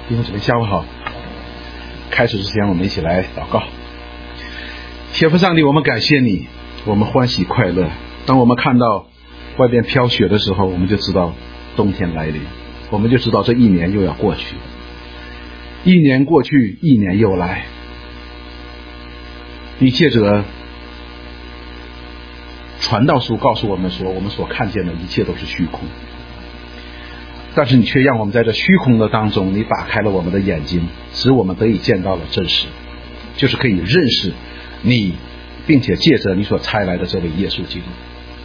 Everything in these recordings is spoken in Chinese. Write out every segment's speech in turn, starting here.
弟兄姊妹下午好。开始之前我们一起来祷告。天父上帝，我们感谢你，我们欢喜快乐。当我们看到外边飘雪的时候，我们就知道冬天来临，我们就知道这一年又要过去，一年过去，一年又来。你借着传道书告诉我们说，我们所看见的一切都是虚空，但是你却让我们在这虚空的当中，你打开了我们的眼睛，使我们得以见到了真实，就是可以认识你，并且借着你所差来的这位耶稣基督，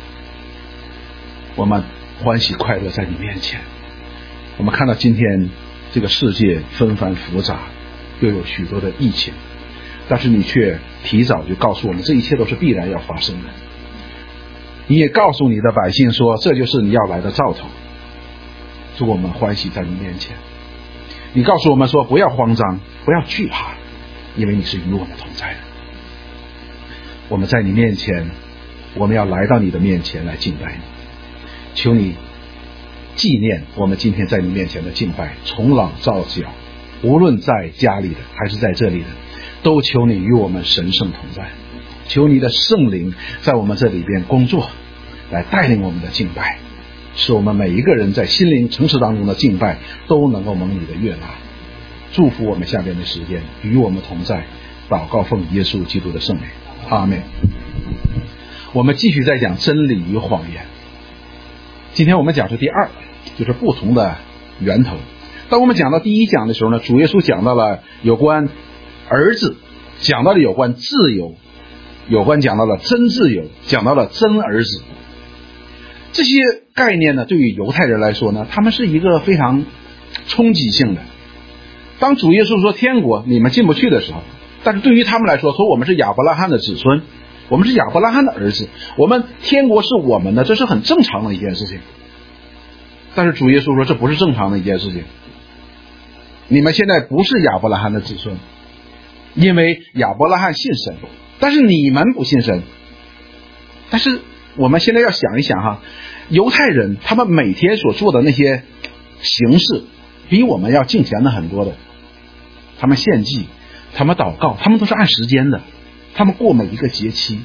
我们欢喜快乐在你面前。我们看到今天这个世界纷繁复杂，又有许多的疫情，但是你却提早就告诉我们，这一切都是必然要发生的。你也告诉你的百姓说，这就是你要来的兆头。主，我们欢喜在你面前。你告诉我们说，不要慌张，不要惧怕，因为你是与我们同在的。我们在你面前，我们要来到你的面前来敬拜你。求你纪念我们今天在你面前的敬拜，从朗到小，无论在家里的还是在这里的，都求你与我们神圣同在。求你的圣灵在我们这里边工作，来带领我们的敬拜，使我们每一个人在心灵城市当中的敬拜都能够蒙你的悦纳。祝福我们下边的时间与我们同在，祷告奉耶稣基督的圣名，阿们。我们继续在讲真理与谎言。今天我们讲是第二，就是不同的源头。当我们讲到第一讲的时候呢，主耶稣讲到了有关儿子，讲到了有关自由，讲到了真自由，讲到了真儿子。这些概念呢，对于犹太人来说呢，他们是一个非常冲击性的。当主耶稣说天国你们进不去的时候，但是对于他们来说，说我们是亚伯拉罕的子孙，我们是亚伯拉罕的儿子，我们天国是我们的，这是很正常的一件事情。但是主耶稣说，这不是正常的一件事情。你们现在不是亚伯拉罕的子孙，因为亚伯拉罕信神，但是你们不信神。但是我们现在要想一想哈，犹太人他们每天所做的那些形式比我们要敬虔的很多的。他们献祭，他们祷告，他们都是按时间的，他们过每一个节期，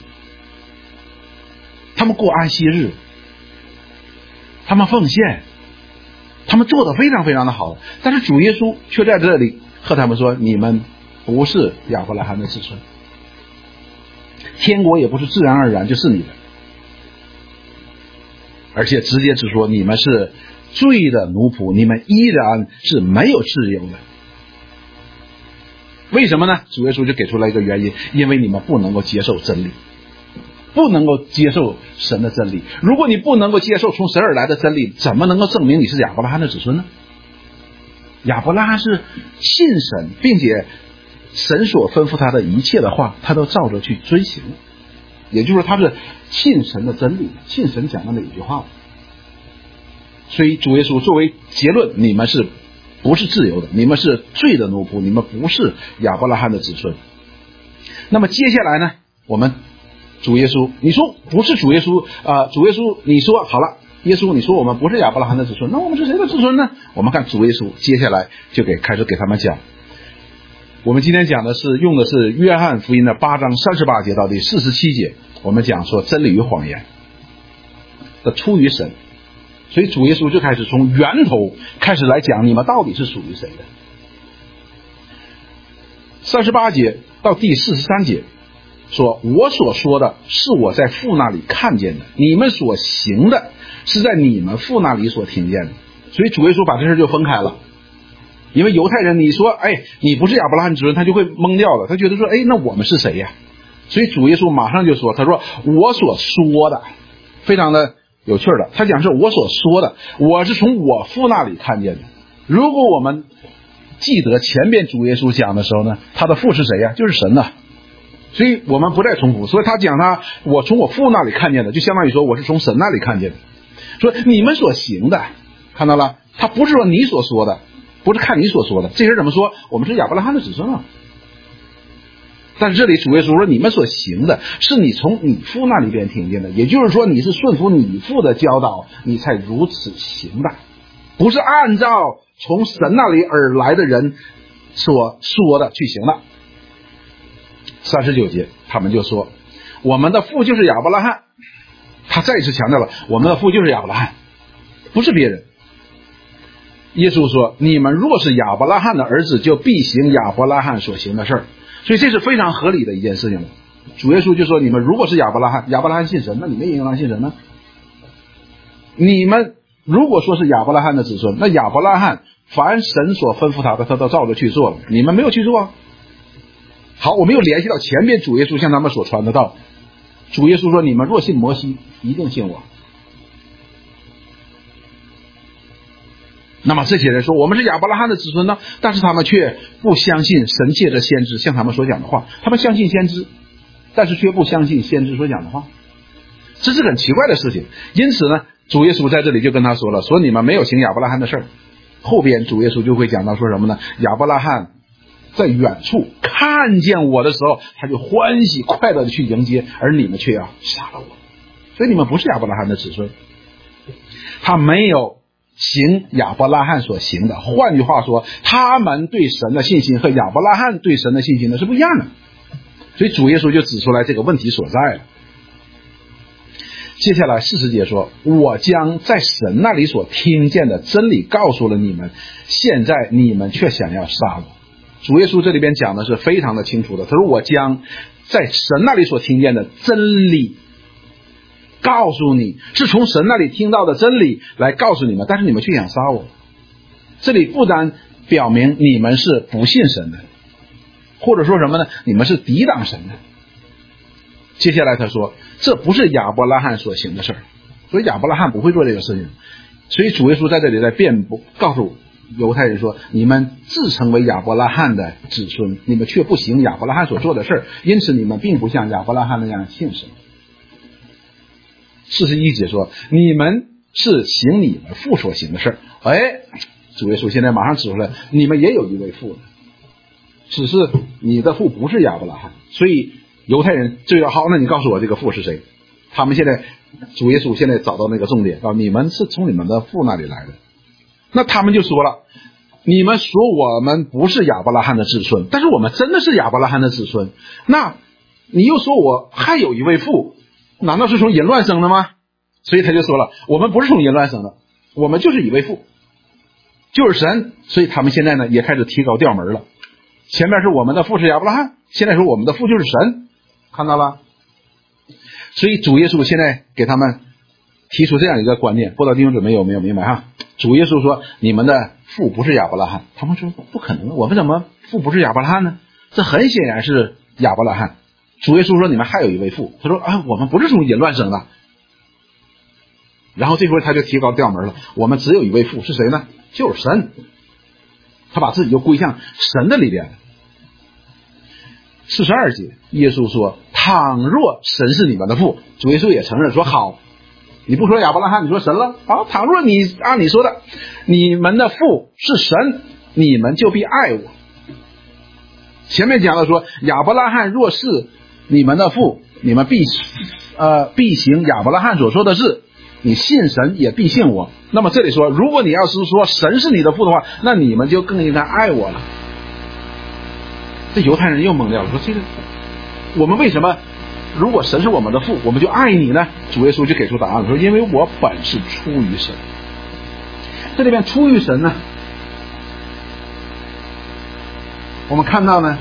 他们过安息日，他们奉献，他们做得非常非常的好。但是主耶稣却在这里和他们说，你们不是亚伯拉罕的子孙，天国也不是自然而然就是你的，而且直接只说你们是罪的奴仆，你们依然是没有自由的。为什么呢？主耶稣就给出了一个原因，因为你们不能够接受真理，不能够接受神的真理。如果你不能够接受从神而来的真理，怎么能够证明你是亚伯拉罕的子孙呢？亚伯拉罕是信神，并且神所吩咐他的一切的话他都照着去遵行，也就是说他是信神的真理，信神讲的哪一句话。所以主耶稣作为结论，你们是不是自由的，你们是罪的奴仆，你们不是亚伯拉罕的子孙。那么接下来呢，我们主耶稣，你说不是主耶稣主耶稣你说好了，耶稣你说我们不是亚伯拉罕的子孙，那我们是谁的子孙呢？我们看主耶稣接下来就开始给他们讲。我们今天讲的是用的是约翰福音的8章38节到第47节，我们讲说真理与谎言的出于神。所以主耶稣就开始从源头开始来讲，你们到底是属于谁的。38节到第43节说，我所说的是我在父那里看见的，你们所行的是在你们父那里所听见的。所以主耶稣把这事就分开了。因为犹太人你说你不是亚伯拉罕子孙，他就会懵掉了，他觉得说那我们是谁呀？所以主耶稣马上就说，他说我所说的，非常的有趣的，他讲是我所说的，我是从我父那里看见的。如果我们记得前边主耶稣讲的时候呢，他的父是谁呀？就是神呐。所以我们不再重复，所以他讲我从我父那里看见的，就相当于说我是从神那里看见的。说你们所行的，看到了，他不是说你所说的，不是看你所说的，这人怎么说？我们是亚伯拉罕的子孙啊。但是这里主耶稣说，你们所行的是你从你父那里边听见的，也就是说你是顺服你父的教导，你才如此行的。 不是按照从神那里而来的人所说的去行的。39节他们就说，我们的父就是亚伯拉罕。他再一次强调了，我们的父就是亚伯拉罕，不是别人。耶稣说，你们若是亚伯拉罕的儿子，就必行亚伯拉罕所行的事儿。所以这是非常合理的一件事情了。主耶稣就说，你们如果是亚伯拉罕，亚伯拉罕信神，那你们也应当信神呢。你们如果说是亚伯拉罕的子孙，那亚伯拉罕凡神所吩咐他的，他都照着去做了，你们没有去做啊。好，我们又联系到前面主耶稣向他们所传的道。主耶稣说，你们若信摩西，一定信我。那么这些人说，我们是亚伯拉罕的子孙呢，但是他们却不相信神借着先知向他们所讲的话。他们相信先知，但是却不相信先知所讲的话，这是很奇怪的事情。因此呢，主耶稣在这里就跟他说了，说你们没有行亚伯拉罕的事儿。后边主耶稣就会讲到说什么呢？亚伯拉罕在远处看见我的时候，他就欢喜快乐的去迎接，而你们却要杀了我。所以你们不是亚伯拉罕的子孙。他没有行亚伯拉罕所行的，换句话说，他们对神的信心和亚伯拉罕对神的信心呢是不一样的。所以主耶稣就指出来这个问题所在了。接下来40节说，我将在神那里所听见的真理告诉了你们，现在你们却想要杀我。主耶稣这里边讲的是非常的清楚的，他说我将在神那里所听见的真理告诉你，是从神那里听到的真理来告诉你们，但是你们却想杀我。这里不单表明你们是不信神的，或者说什么呢？你们是抵挡神的。接下来他说，这不是亚伯拉罕所行的事儿，所以亚伯拉罕不会做这个事情。所以主耶稣在这里在辩驳，告诉犹太人说，你们自称为亚伯拉罕的子孙，你们却不行亚伯拉罕所做的事儿，因此你们并不像亚伯拉罕那样信神。41节说，你们是行你们父所行的事儿。主耶稣现在马上指出来，你们也有一位父，只是你的父不是亚伯拉罕。所以犹太人就要好，那你告诉我这个父是谁？他们现在主耶稣现在找到那个重点，你们是从你们的父那里来的。那他们就说了，你们说我们不是亚伯拉罕的子孙，但是我们真的是亚伯拉罕的子孙。那你又说我还有一位父，难道是从淫乱生的吗？所以他就说了，我们不是从淫乱生的，我们就是一位父，就是神。所以他们现在呢也开始提高调门了。前面是我们的父是亚伯拉罕，现在说我们的父就是神，看到了。所以主耶稣现在给他们提出这样一个观念，不知道弟兄姊妹有没有明白哈？主耶稣说，你们的父不是亚伯拉罕。他们说不可能，我们怎么父不是亚伯拉罕呢？这很显然是亚伯拉罕。主耶稣说，你们还有一位父。他说我们不是从淫乱生的。然后这回他就提高调门了，我们只有一位父，是谁呢？就是神。他把自己就归向神的里边了。42节耶稣说，倘若神是你们的父，主耶稣也承认说，好，你不说亚伯拉罕，你说神了。好，倘若你按你说的，你们的父是神，你们就必爱我。前面讲了说，亚伯拉罕若是你们的父，你们必行亚伯拉罕所说的事，你信神也必信我。那么这里说，如果你要是说神是你的父的话，那你们就更应该爱我了。这犹太人又懵掉了，说这个我们为什么如果神是我们的父，我们就爱你呢？主耶稣就给出答案了，说因为我本是出于神。这里边出于神呢，我们看到呢，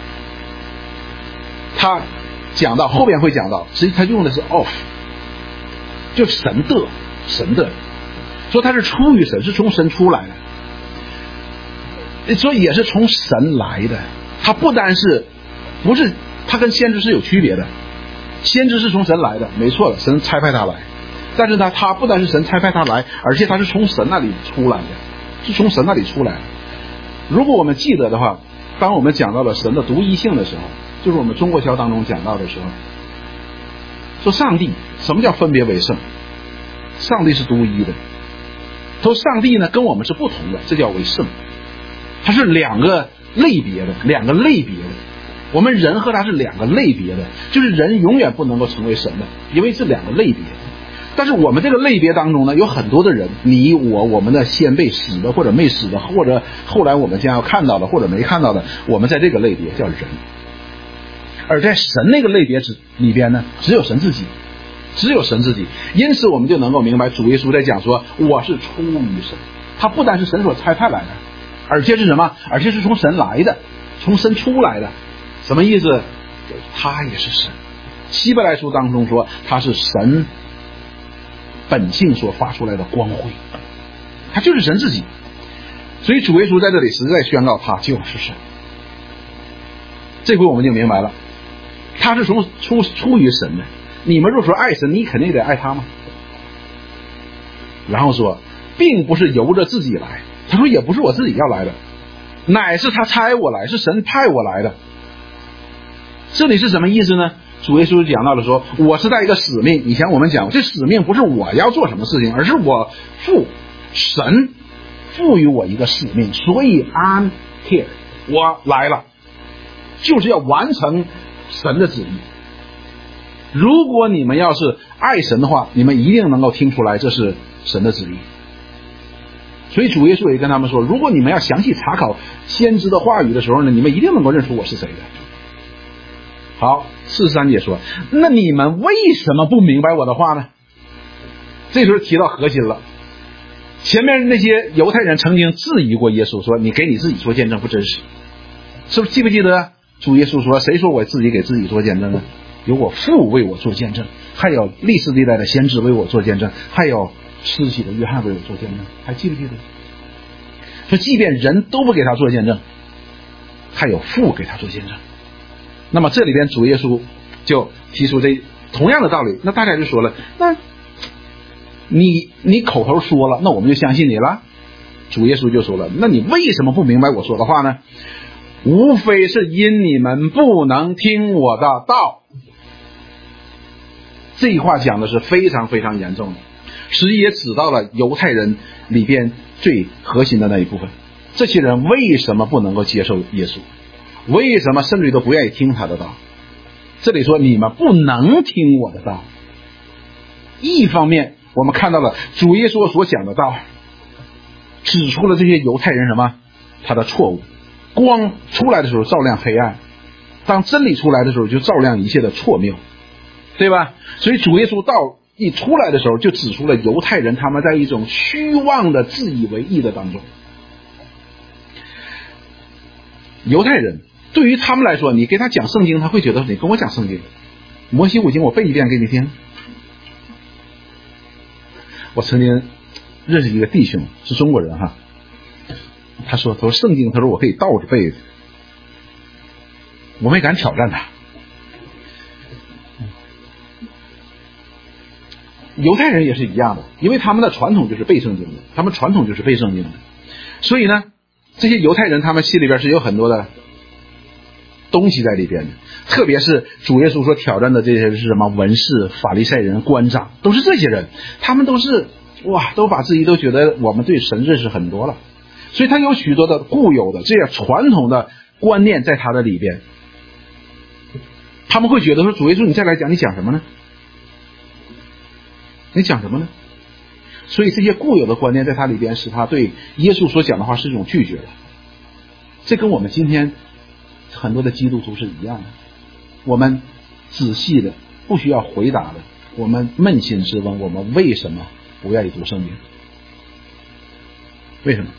他讲到后边会讲到，实际他用的是 of， 就神的，说他是出于神，是从神出来的，所以也是从神来的。他不单是不是，他跟先知是有区别的。先知是从神来的，没错的，神差派他来。但是呢，他不单是神差派他来，而且他是从神那里出来的，是从神那里出来的。如果我们记得的话，当我们讲到了神的独一性的时候，就是我们中国教当中讲到的时候，说上帝什么叫分别为圣？上帝是独一的。说上帝呢跟我们是不同的，这叫为圣。它是两个类别的。我们人和他是两个类别的，就是人永远不能够成为神的，因为这两个类别。 但是我们这个类别当中呢，有很多的人，你我们的先辈死的或者没死的，或者后来我们将要看到的或者没看到的，我们在这个类别叫人。而在神那个类别里边呢，只有神自己，只有神自己。因此我们就能够明白主耶稣在讲说，我是出于神，他不单是神所差派来的，而且是什么？而且是从神来的，从神出来的。什么意思？他也是神。希伯来书当中说，他是神本性所发出来的光辉，他就是神自己。所以主耶稣在这里实在宣告他就是神。这回我们就明白了，他是出于神的。你们若说爱神，你肯定得爱他吗？然后说并不是由着自己来，他说也不是我自己要来的，乃是他差我来，是神派我来的。这里是什么意思呢？主耶稣讲到了说，我是带一个使命。以前我们讲，这使命不是我要做什么事情，而是我神赋予我一个使命，所以 I'm here， 我来了，就是要完成神的旨意。如果你们要是爱神的话，你们一定能够听出来这是神的旨意。所以主耶稣也跟他们说，如果你们要详细查考先知的话语的时候呢，你们一定能够认出我是谁的。好，43节说，那你们为什么不明白我的话呢？这时候提到核心了。前面那些犹太人曾经质疑过耶稣，说你给你自己做见证不真实，是不是记不记得主耶稣说，谁说我自己给自己做见证呢？有我父为我做见证，还有历世历代的先知为我做见证，还有施洗的约翰为我做见证，还记不记得？说即便人都不给他做见证，还有父给他做见证。那么这里边主耶稣就提出这同样的道理，那大家就说了，那你口头说了，那我们就相信你了。主耶稣就说了，那你为什么不明白我说的话呢？无非是因你们不能听我的道。这一话讲的是非常非常严重的，实际也指到了犹太人里边最核心的那一部分。这些人为什么不能够接受耶稣？为什么甚至都不愿意听他的道？这里说你们不能听我的道。一方面我们看到了主耶稣所讲的道指出了这些犹太人什么？他的错误。光出来的时候照亮黑暗，当真理出来的时候就照亮一切的错谬，对吧？所以主耶稣道一出来的时候就指出了犹太人他们在一种虚妄的自以为义的当中。犹太人对于他们来说，你给他讲圣经，他会觉得你跟我讲圣经，摩西五经我背一遍给你听。我曾经认识一个弟兄是中国人哈，他说圣经，他说我可以倒着背，我没敢挑战他。犹太人也是一样的，因为他们的传统就是背圣经的，所以呢这些犹太人他们心里边是有很多的东西在里边的，特别是主耶稣所挑战的这些是什么？文士、法利赛人、官长，都是这些人，他们都是都把自己都觉得我们对神认识很多了，所以他有许多的固有的这些传统的观念在他的里边。他们会觉得说，主耶稣你再来讲，你讲什么呢？你讲什么呢？所以这些固有的观念在他里边使他对耶稣所讲的话是一种拒绝的。这跟我们今天很多的基督徒是一样的，我们仔细的不需要回答的，我们扪心自问，我们为什么不愿意读圣经？为什么？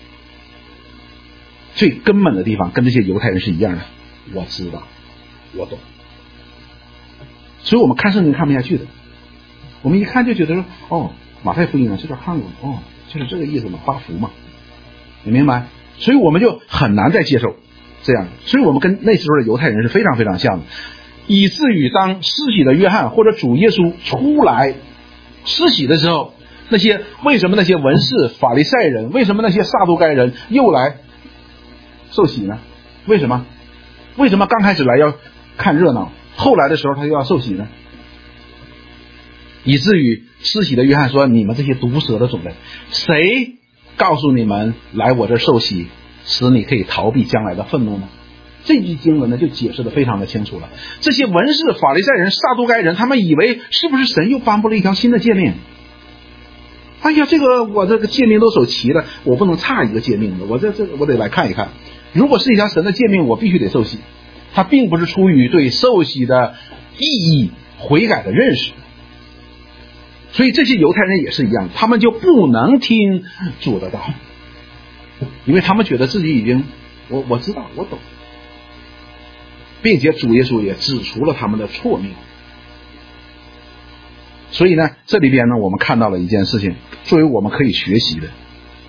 最根本的地方跟这些犹太人是一样的，我知道我懂，所以我们看圣经看不下去的，我们一看就觉得说马太福音这段看过就是这个意思嘛，八福嘛，你明白？所以我们就很难再接受这样，所以我们跟那时候的犹太人是非常非常像的，以至于当施洗的约翰或者主耶稣出来施洗的时候，为什么那些文士、法利赛人，为什么那些撒都该人又来受洗呢？为什么刚开始来要看热闹，后来的时候他又要受洗呢？以至于施洗的约翰说，你们这些毒蛇的种类，谁告诉你们来我这受洗，使你可以逃避将来的愤怒呢？ 这句经文呢就解释得非常的清楚了。这些文士、法利赛人、撒都该人，他们以为是不是神又颁布了一条新的诫命？哎呀，我这个诫命都守齐了，我不能差一个诫命的，我得来看一看。如果是一条神的诫命，我必须得受洗。他并不是出于对受洗的意义、悔改的认识。所以这些犹太人也是一样，他们就不能听主的道，因为他们觉得自己已经我知道我懂，并且主耶稣也指出了他们的错谬。所以呢，这里边呢，我们看到了一件事情，作为我们可以学习的。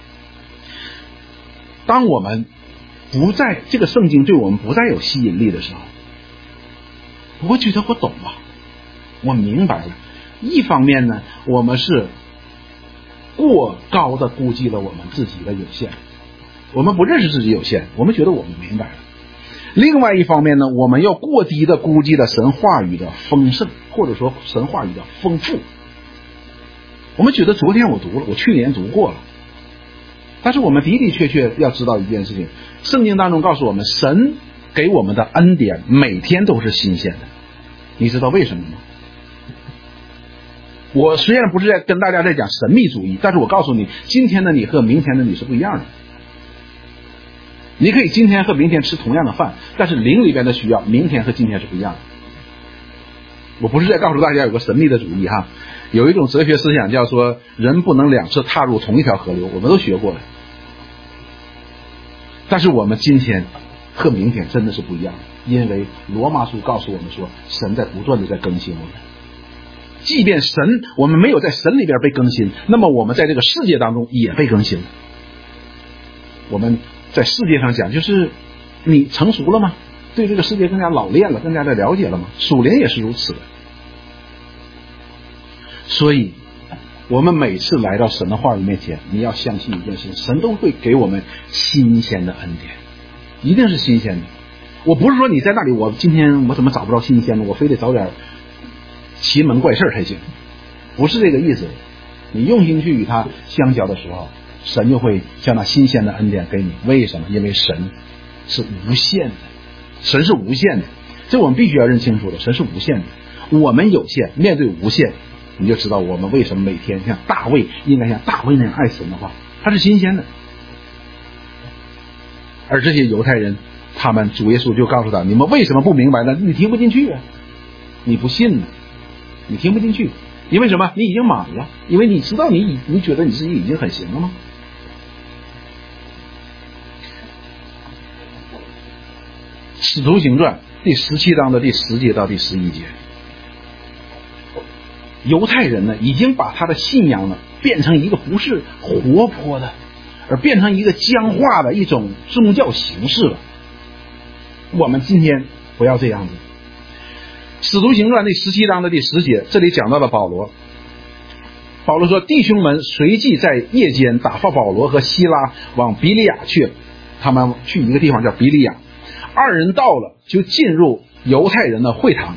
当我们不在这个圣经对我们不再有吸引力的时候，我觉得我懂了，我明白了。一方面呢，我们是过高的估计了我们自己的有限，我们不认识自己有限，我们觉得我们明白了。另外一方面呢，我们要过低的估计了神话语的丰盛，或者说神话语的丰富。我们觉得昨天我读了，我去年读过了，但是我们的的确确要知道一件事情，圣经当中告诉我们，神给我们的恩典每天都是新鲜的。你知道为什么吗？我虽然不是在跟大家在讲神秘主义，但是我告诉你，今天的你和明天的你是不一样的。你可以今天和明天吃同样的饭，但是灵里边的需要明天和今天是不一样的。我不是在告诉大家有个神秘的主义哈，有一种哲学思想叫说人不能两次踏入同一条河流，我们都学过了。但是我们今天和明天真的是不一样的，因为罗马书告诉我们说，神在不断的在更新我们。即便我们没有在神里边被更新，那么我们在这个世界当中也被更新了。我们在世界上讲，就是你成熟了吗？对这个世界更加老练了，更加的了解了吗？属灵也是如此的。所以我们每次来到神的话语面前，你要相信一件事，神都会给我们新鲜的恩典，一定是新鲜的。我不是说你在那里，我今天我怎么找不着新鲜的，我非得找点奇门怪事才行，不是这个意思。你用心去与他相交的时候，神就会将那新鲜的恩典给你。为什么？因为神是无限的，神是无限的，这我们必须要认清楚的。神是无限的，我们有限，面对无限，你就知道我们为什么每天像大卫，应该像大卫那样爱神的话，它是新鲜的。而这些犹太人，他们主耶稣就告诉他，你们为什么不明白呢？你听不进去啊，你不信呢，你听不进去。因为什么？你已经满了，因为你知道你觉得你自己已经很行了吗？使徒行传第17章的第10节到第11节，犹太人呢已经把他的信仰呢变成一个不是活泼的，而变成一个僵化的一种宗教形式了。我们今天不要这样子。使徒行传第17章的第10节，这里讲到了保罗。保罗说，弟兄们随即在夜间打发保罗和希拉往比利亚去，他们去一个地方叫比利亚。二人到了，就进入犹太人的会堂，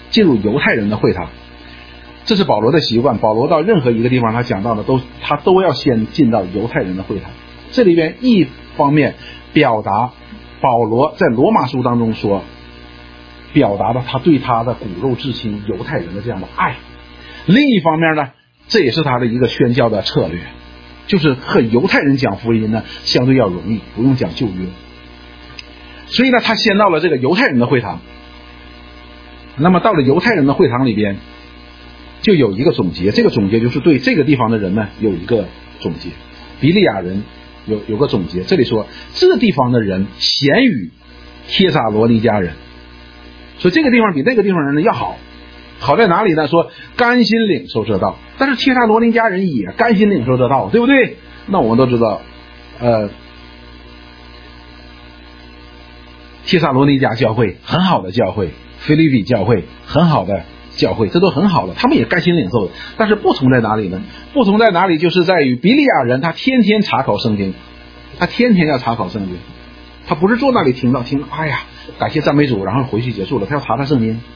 这是保罗的习惯。保罗到任何一个地方，他讲到的他都要先进到犹太人的会堂。这里边一方面表达保罗在罗马书当中说，表达了他对他的骨肉至亲犹太人的这样的爱。另一方面呢，这也是他的一个宣教的策略，就是和犹太人讲福音呢相对要容易，不用讲旧约。所以呢，他先到了这个犹太人的会堂。那么到了犹太人的会堂里边，就有一个总结，这个总结就是对这个地方的人呢有一个总结。比利亚人有个总结，这里说这个地方的人咸于帖撒罗尼迦人，所以这个地方比那个地方人呢要好。好在哪里呢？说甘心领受这道，但是帖撒罗尼迦人也甘心领受这道，对不对？那我们都知道帖撒罗尼迦教会很好的教会，腓立比教会很好的教会，这都很好的，他们也甘心领受的。但是不同在哪里呢？不同在哪里就是在于比利亚人他天天查考圣经，他天天要查考圣经，他不是坐那里听到哎呀感谢赞美主然后回去结束了，他要查圣经，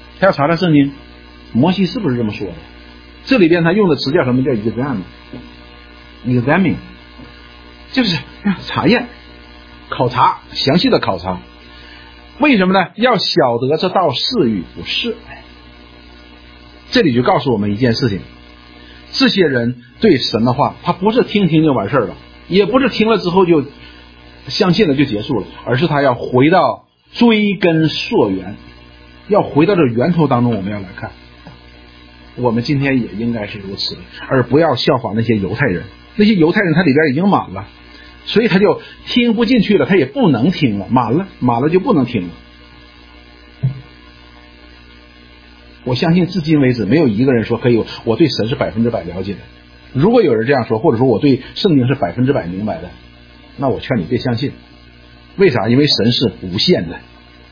摩西是不是这么说的？这里边他用的词叫什么？叫 examine， 就是查验、考察，详细的考察。 为什么呢？要晓得这道是与不是。这里就告诉我们一件事情，这些人对神的话，他不是听听就完事了，也不是听了之后就相信了就结束了，而是他要回到追根溯源，要回到这源头当中。我们要来看，我们今天也应该是如此，而不要效仿那些犹太人。那些犹太人他里边已经满了，所以他就听不进去了，他也不能听了，满了就不能听了。我相信至今为止没有一个人说可以我对神是100%了解的。如果有人这样说，或者说我对圣经是100%明白的，那我劝你别相信。为啥？因为神是无限的。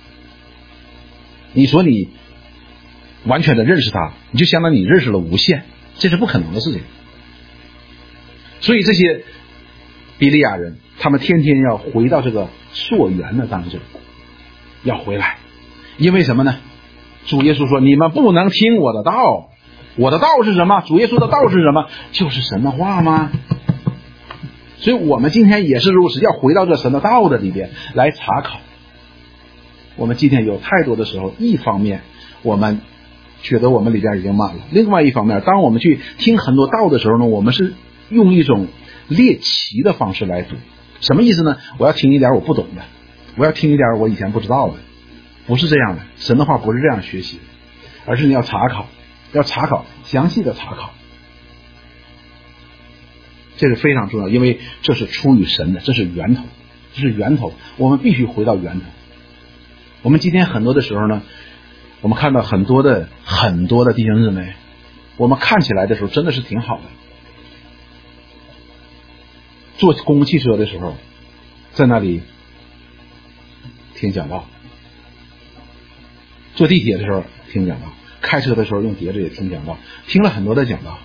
你说你完全的认识他，你就相当于你认识了无限，这是不可能的事情。所以这些比利亚人，他们天天要回到这个溯源的当中，要回来。因为什么呢？主耶稣说，你们不能听我的道。我的道是什么？主耶稣的道是什么？就是神的话吗？所以我们今天也是如此，要回到这神的道的里边来查考。我们今天有太多的时候，一方面我们觉得我们里边已经满了，另外一方面，当我们去听很多道的时候呢，我们是用一种猎奇的方式来读。什么意思呢？我要听一点我不懂的，我要听一点我以前不知道的。不是这样的，神的话不是这样学习，而是你要查考，详细的查考。这是非常重要，因为这是出于神的，这是源头，我们必须回到源头。我们今天很多的时候呢，我们看到很多的弟兄姊妹，我们看起来的时候真的是挺好的。坐公共汽车的时候，在那里听讲道，坐地铁的时候听讲道，开车的时候用碟子也听讲道，听了很多的讲道，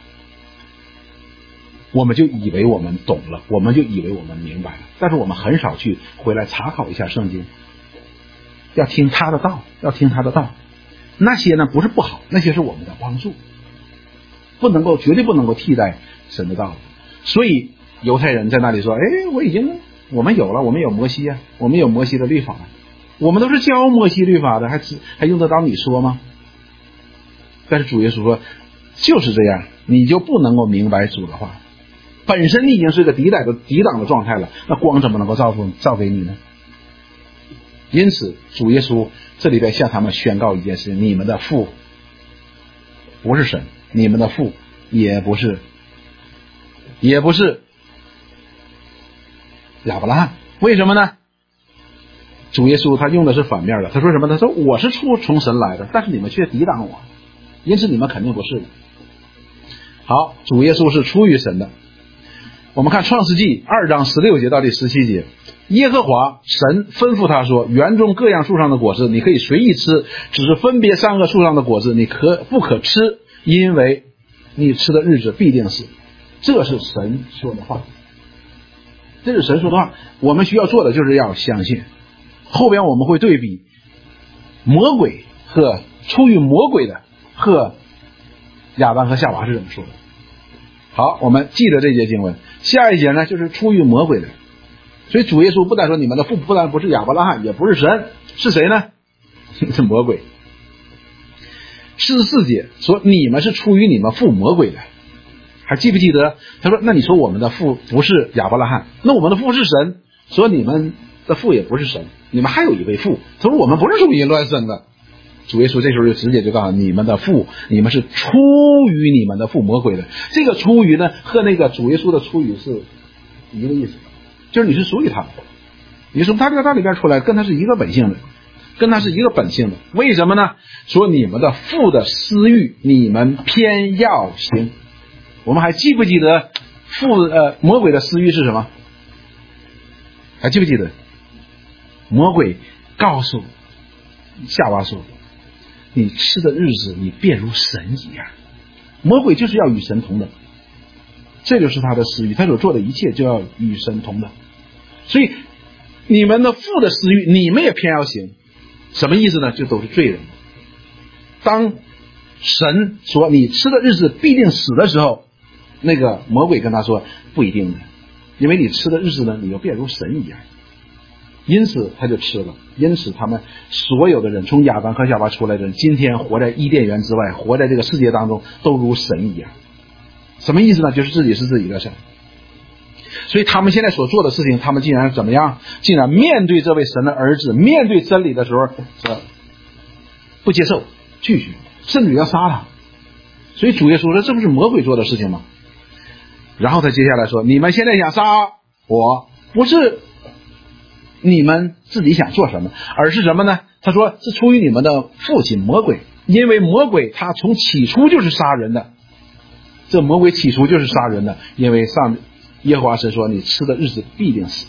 我们就以为我们懂了，我们就以为我们明白了，但是我们很少去回来查考一下圣经，要听他的道，那些呢不是不好，那些是我们的帮助，绝对不能够替代神的道。所以犹太人在那里说，我们有摩西啊，我们有摩西的律法，我们都是教摩西律法的，还用得着你说吗？但是主耶稣说，就是这样，你就不能够明白主的话，本身你已经是个抵挡的状态了，那光怎么能够照给你呢？因此主耶稣这里边向他们宣告一件事，你们的父不是神，你们的父也不是亚伯拉罕。为什么呢？主耶稣他用的是反面的，他说什么？他说我是从神来的，但是你们却抵挡我，因此你们肯定不是的。好，主耶稣是出于神的。我们看创世纪2章16节到第17节，耶和华神吩咐他说，园中各样树上的果子你可以随意吃，只是分别3个树上的果子你不可吃，因为你吃的日子必定死。这是神说的话，我们需要做的就是要相信。后边我们会对比魔鬼和出于魔鬼的和亚当和夏娃是怎么说的。好，我们记得这节经文。下一节呢，就是出于魔鬼的。所以主耶稣不但说你们的父不但不是亚伯拉罕，也不是神，是谁呢？是魔鬼。44节说你们是出于你们父魔鬼的，还记不记得？他说那你说我们的父不是亚伯拉罕，那我们的父是神，说你们的父也不是神，你们还有一位父，他说我们不是属于乱生的。主耶稣这时候就直接就告诉你们的父，你们是出于你们的父魔鬼的。这个出于呢和那个主耶稣的出于是一个意思，就是你是属于他的，你从他这个道里边出来，跟他是一个本性的，为什么呢？说你们的父的私欲你们偏要行。我们还记不记得魔鬼的私欲是什么？还记不记得？魔鬼告诉夏娃说，你吃的日子你便如神一样。魔鬼就是要与神同等，这就是他的私欲，他所做的一切就要与神同等。所以你们的父的私欲你们也偏要行，什么意思呢？就都是罪人。当神说你吃的日子必定死的时候，那个魔鬼跟他说不一定的，因为你吃的日子呢，你就变如神一样。 因此他就吃了。因此他们所有的人，从亚当和夏娃出来的人，今天活在伊甸园之外，活在这个世界当中，都如神一样。什么意思呢？就是自己是自己的神。所以他们现在所做的事情，他们竟然怎么样？竟然面对这位神的儿子，面对真理的时候不接受，拒绝，甚至要杀他。所以主耶稣说，这不是魔鬼做的事情吗？然后他接下来说，你们现在想杀我，不是你们自己想做什么，而是什么呢？他说是出于你们的父亲魔鬼，因为魔鬼他从起初就是杀人的。这魔鬼起初就是杀人的，因为耶和华神说，你吃的日子必定死。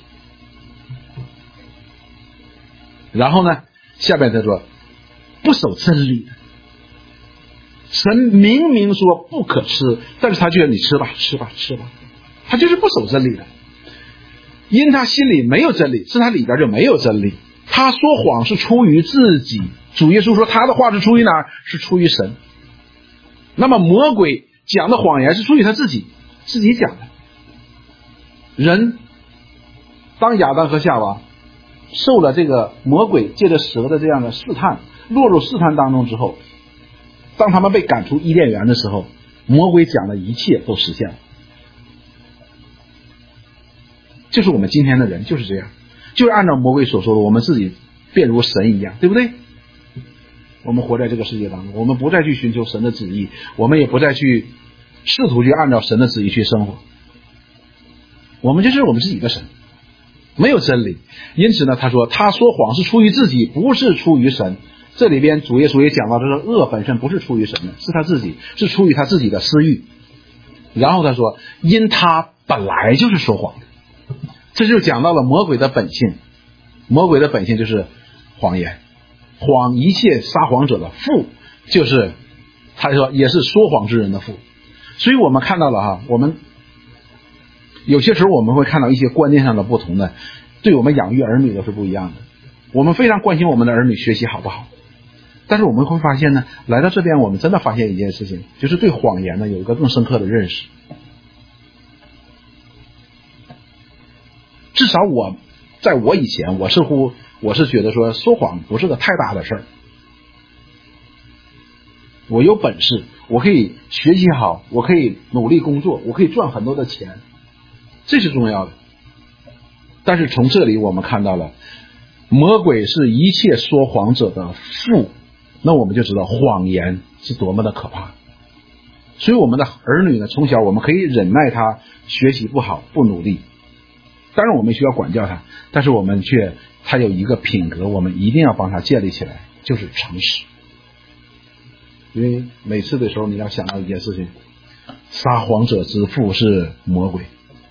然后呢，下边他说不守真理的，神明明说不可吃，但是他觉得你吃吧，他就是不守真理的。因他心里没有真理，是他里边就没有真理。他说谎是出于自己，主耶稣说他的话是出于哪儿？是出于神。那么魔鬼讲的谎言是出于他自己讲的。人当亚当和夏娃受了这个魔鬼借着蛇的这样的试探，落入试探当中之后，当他们被赶出伊甸园的时候，魔鬼讲的一切都实现了。就是我们今天的人就是这样，就是按照魔鬼所说的，我们自己变如神一样，对不对？我们活在这个世界当中，我们不再去寻求神的旨意，我们也不再去试图去按照神的旨意去生活，我们就是我们自己的神，没有真理。因此呢，他说他说谎是出于自己，不是出于神。这里边主耶稣也讲到，这个恶本身不是出于神的，是他自己，是出于他自己的私欲。然后他说因他本来就是说谎的，这就讲到了魔鬼的本性。魔鬼的本性就是谎言，一切撒谎者的父，就是他说也是说谎之人的父。所以我们看到了我们有些时候我们会看到一些观念上的不同的，对我们养育儿女都是不一样的。我们非常关心我们的儿女学习好不好，但是我们会发现呢，来到这边我们真的发现一件事情，就是对谎言呢有一个更深刻的认识。至少在我以前，我是觉得说谎不是个太大的事儿。我有本事，我可以学习好，我可以努力工作，我可以赚很多的钱，这是重要的。但是从这里我们看到了，魔鬼是一切说谎者的父，那我们就知道谎言是多么的可怕。所以我们的儿女呢，从小我们可以忍耐他学习不好不努力，当然我们需要管教他，但是我们他有一个品格，我们一定要帮他建立起来，就是诚实。因为每次的时候你要想到一件事情，撒谎者之父是魔鬼。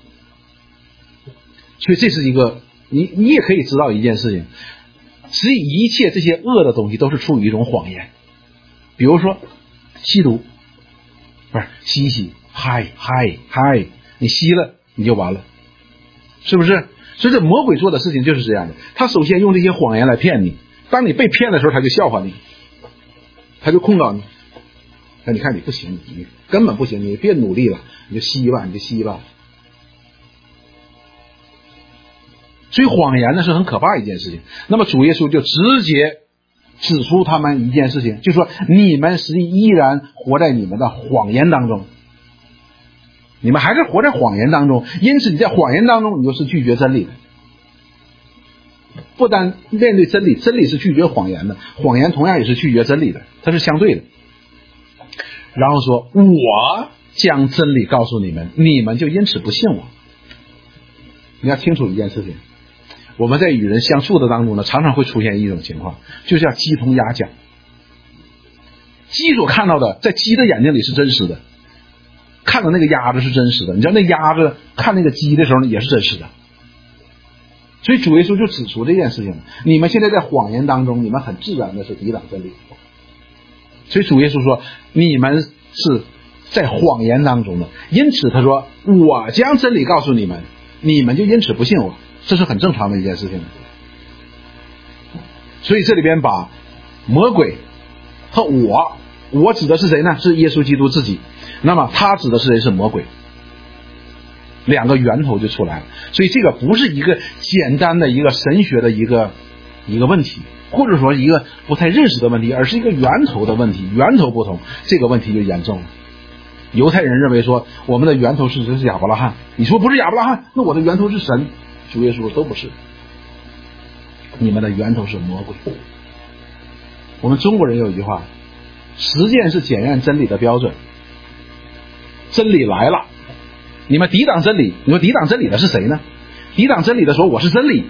所以这是一个你也可以知道一件事情，实际一切这些恶的东西都是出于一种谎言。比如说吸毒，不是吸嗨，你吸了你就完了，是不是？所以这魔鬼做的事情就是这样的，他首先用这些谎言来骗你，当你被骗的时候他就笑话你，他就控告你，你看你不行，你根本不行，你别努力了，你就吸吧。所以谎言呢是很可怕一件事情。那么主耶稣就直接指出他们一件事情，就是说你们实际依然活在你们的谎言当中，你们还是活在谎言当中，因此你在谎言当中你就是拒绝真理的。不单面对真理，真理是拒绝谎言的，谎言同样也是拒绝真理的，它是相对的。然后说我将真理告诉你们，你们就因此不信我。你要清楚一件事情，我们在与人相处的当中呢，常常会出现一种情况，就像鸡同鸭讲。鸡所看到的在鸡的眼睛里是真实的，看到那个鸭子是真实的，你知道那鸭子看那个鸡的时候呢也是真实的。所以主耶稣就指出这件事情，你们现在在谎言当中，你们很自然的是抵挡真理。所以主耶稣说你们是在谎言当中的，因此他说我将真理告诉你们，你们就因此不信我，这是很正常的一件事情。所以这里边把魔鬼和我指的是谁呢？是耶稣基督自己。那么他指的是谁？是魔鬼。 两个源头就出来了。所以这个不是一个简单的一个神学的一个问题，或者说一个不太认识的问题，而是一个源头的问题，源头不同，这个问题就严重了。犹太人认为说我们的源头是亚伯拉罕，你说不是亚伯拉罕，那我的源头是神。主耶稣都不是，你们的源头是魔鬼。我们中国人有一句话，实践是检验真理的标准。真理来了，你们抵挡真理，你说抵挡真理的是谁呢？抵挡真理的说我是真理。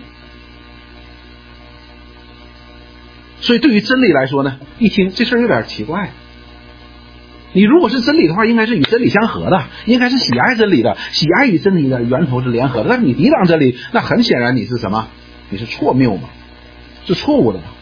所以对于真理来说呢，一听这事儿有点奇怪。你如果是真理的话，应该是与真理相合的，应该是喜爱真理的，喜爱与真理的源头是联合的。但是你抵挡真理，那很显然你是什么？你是错谬嘛，是错误的嘛。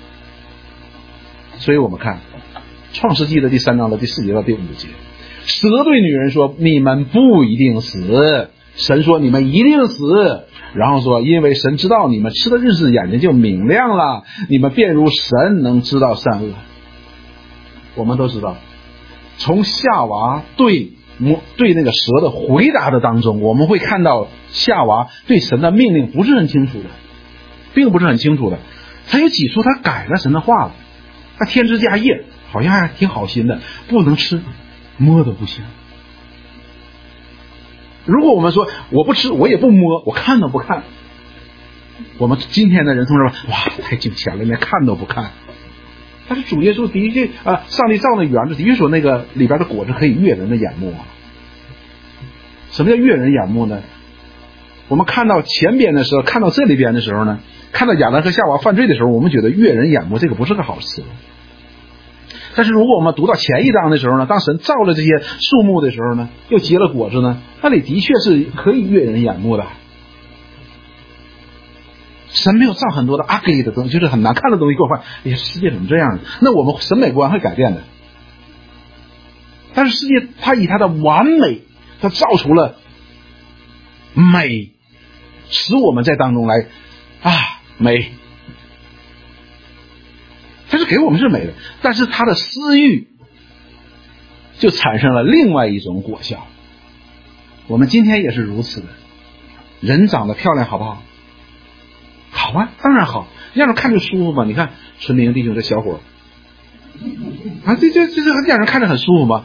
所以我们看创世纪的第3章的第4节到第5节，蛇对女人说你们不一定死，神说你们一定死，然后说因为神知道你们吃的日子眼睛就明亮了，你们便如神能知道善恶。我们都知道从夏娃对那个蛇的回答的当中，我们会看到夏娃对神的命令不是很清楚的，并不是很清楚的。他有几处他改了神的话了，他添枝加叶，好像还挺好心的，不能吃，摸都不行。如果我们说我不吃，我也不摸，我看都不看，我们今天的人从这哇太敬虔了，连看都不看。但是主耶稣的确上帝造那园子的确说那个里边的果子可以悦人的眼目啊。什么叫悦人眼目呢？我们看到前边的时候，看到这里边的时候呢，看到亚当和夏娃犯罪的时候，我们觉得悦人眼目这个不是个好词。但是如果我们读到前一章的时候呢，当神造了这些树木的时候呢，又结了果子呢，那里的确是可以悦人眼目的。神没有造很多的ugly的东西，就是很难看的东西给我看，哎呀，世界怎么这样？那我们审美观会改变的。但是世界它以它的完美，它造出了美，使我们在当中来美。它是给我们是美的，但是它的私欲就产生了另外一种果效。我们今天也是如此的，人长得漂亮好不好？好啊，当然好，让人看着舒服嘛。你看纯明弟兄这小伙这让人看着很舒服嘛，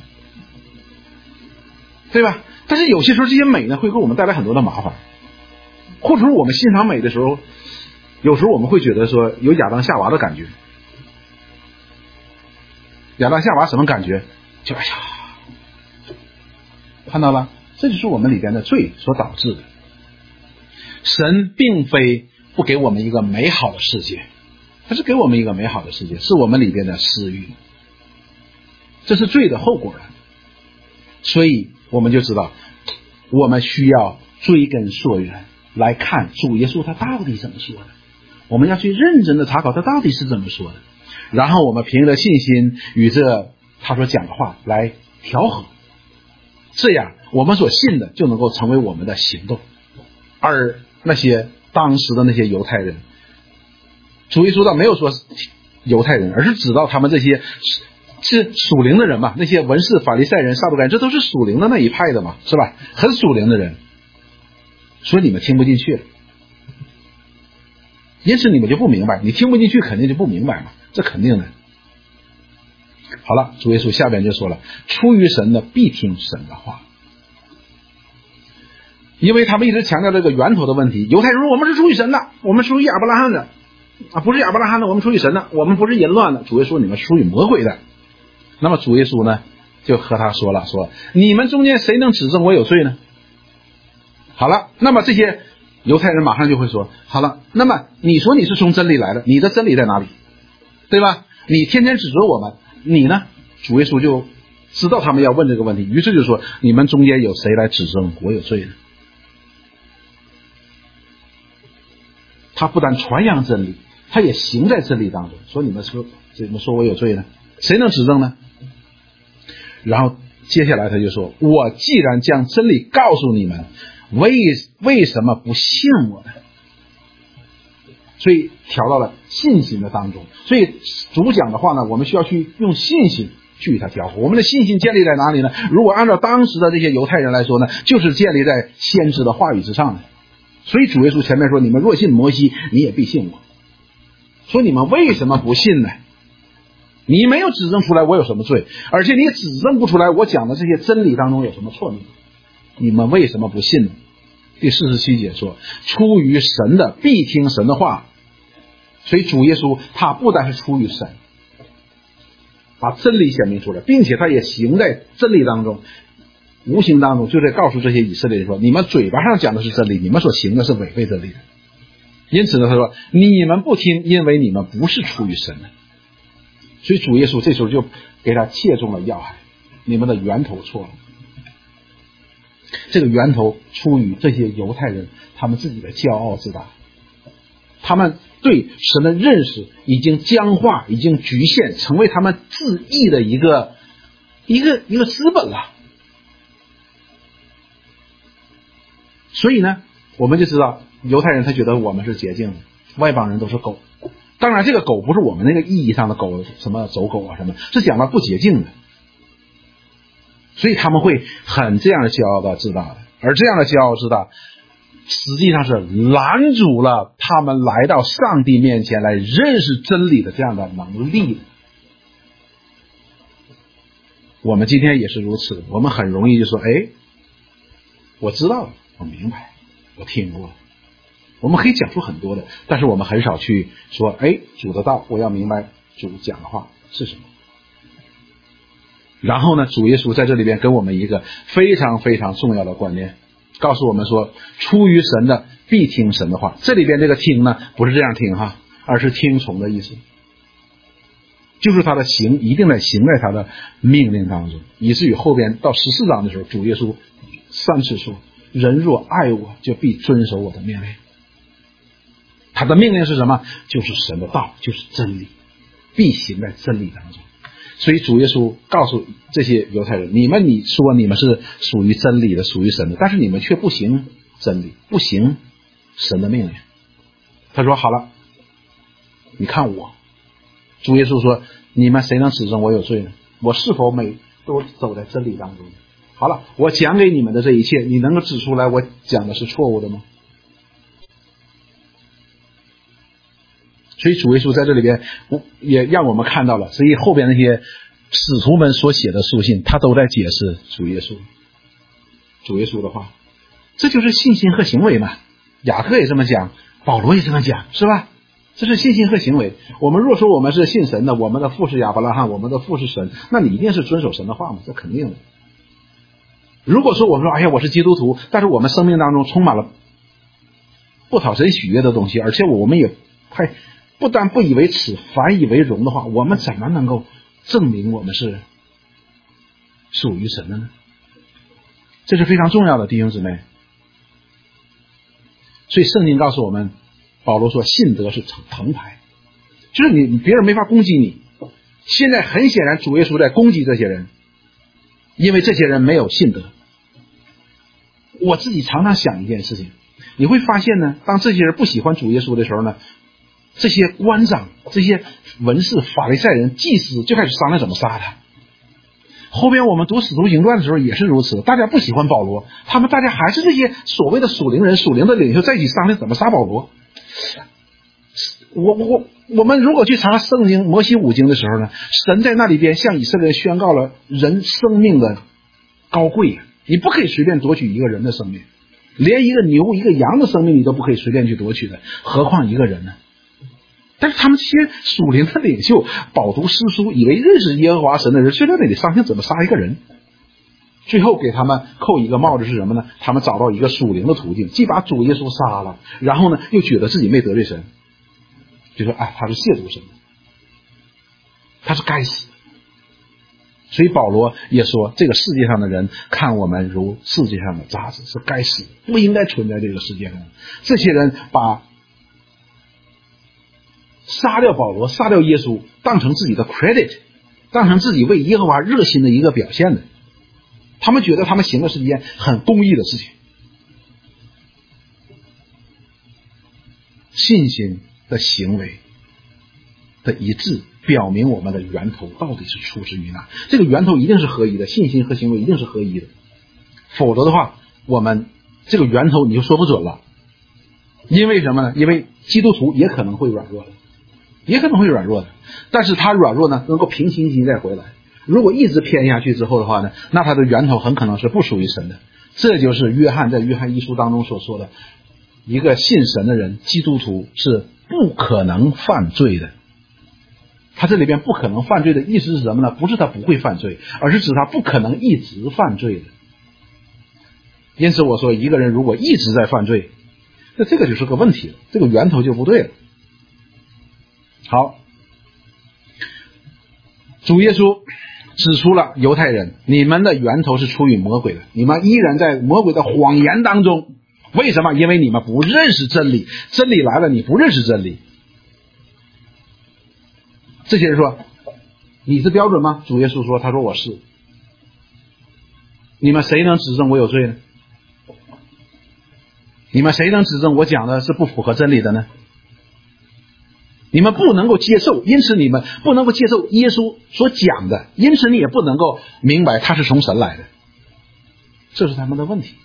对吧？但是有些时候这些美呢，会给我们带来很多的麻烦，或者说我们欣赏美的时候，有时候我们会觉得说有亚当夏娃的感觉。亚当夏娃什么感觉？就哎呀，看到了，这就是我们里边的罪所导致的。神并非不给我们一个美好的世界，他是给我们一个美好的世界，是我们里边的私欲，这是罪的后果了。所以我们就知道我们需要追根溯源来看主耶稣他到底怎么说的，我们要去认真的查考他到底是怎么说的，然后我们凭着信心与这他所讲的话来调和，这样我们所信的就能够成为我们的行动。而那些当时的那些犹太人，主耶稣倒没有说犹太人，而是指到他们这些是属灵的人嘛，那些文士法利赛人撒都该人，这都是属灵的那一派的嘛，是吧？很属灵的人，所以你们听不进去了，因此你们就不明白，你听不进去肯定就不明白嘛，这肯定的。好了，主耶稣下边就说了，出于神的必听神的话。因为他们一直强调这个源头的问题，犹太人说我们是出于神的，我们属于亚伯拉罕的不是亚伯拉罕的，我们属于神的，我们不是淫乱的。主耶稣你们属于魔鬼的。那么主耶稣呢就和他说了，说你们中间谁能指证我有罪呢？好了，那么这些犹太人马上就会说，好了，那么你说你是从真理来的，你的真理在哪里？对吧？你天天指责我们，你呢？主耶稣就知道他们要问这个问题，于是就说你们中间有谁来指证我有罪呢？他不但传扬真理，他也行在真理当中，说你们说怎么说我有罪呢？谁能指证呢？然后接下来他就说，我既然将真理告诉你们，为什么不信我呢？所以调到了信心的当中。所以主讲的话呢，我们需要去用信心去与他交合。我们的信心建立在哪里呢？如果按照当时的这些犹太人来说呢，就是建立在先知的话语之上的。所以主耶稣前面说，你们若信摩西，你也必信我。说你们为什么不信呢？你没有指证出来我有什么罪，而且你也指证不出来我讲的这些真理当中有什么错误，你们为什么不信呢？第47节说，出于神的必听神的话。所以主耶稣他不单是出于神，把真理显明出来，并且他也行在真理当中，无形当中就在告诉这些以色列人说，你们嘴巴上讲的是真理，你们所行的是违背真理的。因此呢，他说你们不听，因为你们不是出于神的。所以主耶稣这时候就给他切中了要害，你们的源头错了。这个源头出于这些犹太人他们自己的骄傲自大，他们对神的认识已经僵化，已经局限，成为他们自义的一个资本了。所以呢，我们就知道犹太人他觉得我们是洁净的，外邦人都是狗。当然这个狗不是我们那个意义上的狗，什么走狗啊什么，是讲了不洁净的。所以他们会很这样的骄傲的自大的，而这样的骄傲自大实际上是拦阻了他们来到上帝面前来认识真理的这样的能力的。我们今天也是如此，我们很容易就说，我知道了，我明白，我听过了。我们可以讲出很多的，但是我们很少去说，主的道，我要明白主讲的话是什么。然后呢，主耶稣在这里边跟我们一个非常非常重要的观念，告诉我们说，出于神的必听神的话。这里边这个听呢，不是这样听哈，而是听从的意思，就是他的行一定得行在他的命令当中，以至于后边到14章的时候，主耶稣3次说，人若爱我，就必遵守我的命令。他的命令是什么？就是神的道，就是真理，必行在真理当中。所以主耶稣告诉这些犹太人，你说你们是属于真理的，属于神的，但是你们却不行真理，不行神的命令。他说好了，你看我。主耶稣说，你们谁能指证我有罪呢？我是否都走在真理当中？好了，我讲给你们的这一切，你能够指出来我讲的是错误的吗？所以主耶稣在这里边也让我们看到了，所以后边那些使徒们所写的书信，他都在解释主耶稣的话。这就是信心和行为嘛。雅各也这么讲，保罗也这么讲，是吧？这是信心和行为。我们若说我们是信神的，我们的父是亚伯拉罕，我们的父是神，那你一定是遵守神的话嘛，这肯定的。如果说我们说我是基督徒，但是我们生命当中充满了不讨神喜悦的东西，而且我们也不但不以为耻，反以为荣的话，我们怎么能够证明我们是属于神的呢？这是非常重要的，弟兄姊妹。所以圣经告诉我们，保罗说信德是藤牌，就是你别人没法攻击你。现在很显然主耶稣在攻击这些人，因为这些人没有信德。我自己常常想一件事情，你会发现呢，当这些人不喜欢主耶稣的时候呢，这些官长、这些文士、法利赛人、祭司就开始商量怎么杀他。后边我们读使徒行传的时候也是如此，大家不喜欢保罗，大家还是这些所谓的属灵人、属灵的领袖在一起商量怎么杀保罗。我们如果去查圣经摩西五经的时候呢，神在那里边向以色列人宣告了人生命的高贵，你不可以随便夺取一个人的生命，连一个牛一个羊的生命你都不可以随便去夺取的，何况一个人呢？但是他们这些属灵的领袖饱读诗书，以为认识耶和华神的人，却在那里商量怎么杀一个人。最后给他们扣一个帽子是什么呢？他们找到一个属灵的途径，既把主耶稣杀了，然后呢又觉得自己没得罪神，就说他是亵渎神，他是该死。所以保罗也说，这个世界上的人看我们如世界上的渣子，是该死，不应该存在这个世界上。这些人把杀掉保罗、杀掉耶稣当成自己的 credit， 当成自己为耶和华热心的一个表现的。他们觉得他们行的是一件很公义的事情。信心的行为的一致表明我们的源头到底是出自于哪。这个源头一定是合一的，信心和行为一定是合一的，否则的话我们这个源头你就说不准了。因为什么呢？因为基督徒也可能会软弱的，但是他软弱呢能够凭信心再回来。如果一直偏下去之后的话呢，那他的源头很可能是不属于神的。这就是约翰在约翰一书当中所说的，一个信神的人，基督徒是不可能犯罪的。他这里边不可能犯罪的意思是什么呢？不是他不会犯罪，而是指他不可能一直犯罪的。因此我说，一个人如果一直在犯罪，那这个就是个问题了，这个源头就不对了。好，主耶稣指出了犹太人，你们的源头是出于魔鬼的，你们依然在魔鬼的谎言当中。为什么？因为你们不认识真理，真理来了你不认识真理。这些人说你是标准吗？主耶稣说，他说我是。你们谁能指证我有罪呢？你们谁能指证我讲的是不符合真理的呢？你们不能够接受，因此你们不能够接受耶稣所讲的，因此你也不能够明白他是从神来的，这是他们的问题。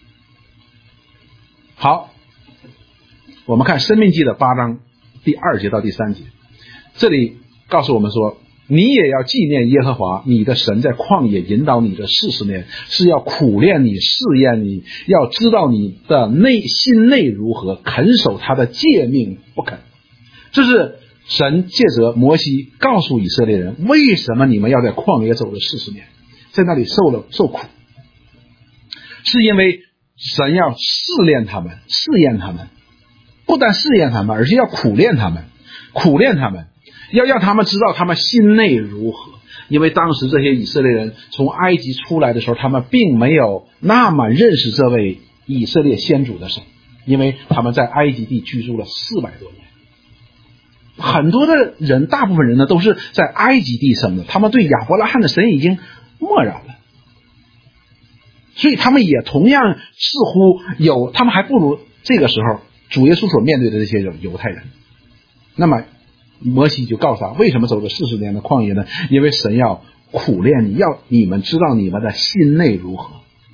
好，我们看申命记的8章第2节到第3节，这里告诉我们说，你也要纪念耶和华你的神在旷野引导你的40年，是要苦练你，试验你，要知道你的心内如何，肯守他的诫命不肯。这是神借着摩西告诉以色列人，为什么你们要在旷野走了40年，在那里受苦，是因为神要试验他们，不但试验他们，而且要苦练他们，要让他们知道他们心内如何。因为当时这些以色列人从埃及出来的时候，他们并没有那么认识这位以色列先祖的神，因为他们在埃及地居住了400多年。很多的人，大部分人呢都是在埃及地生的，他们对亚伯拉罕的神已经漠然了，所以他们也同样似乎他们还不如这个时候主耶稣所面对的这些犹太人。那么摩西就告诉他，为什么走了40年的旷野呢？因为神要苦练你，要你们知道你们的心内如何。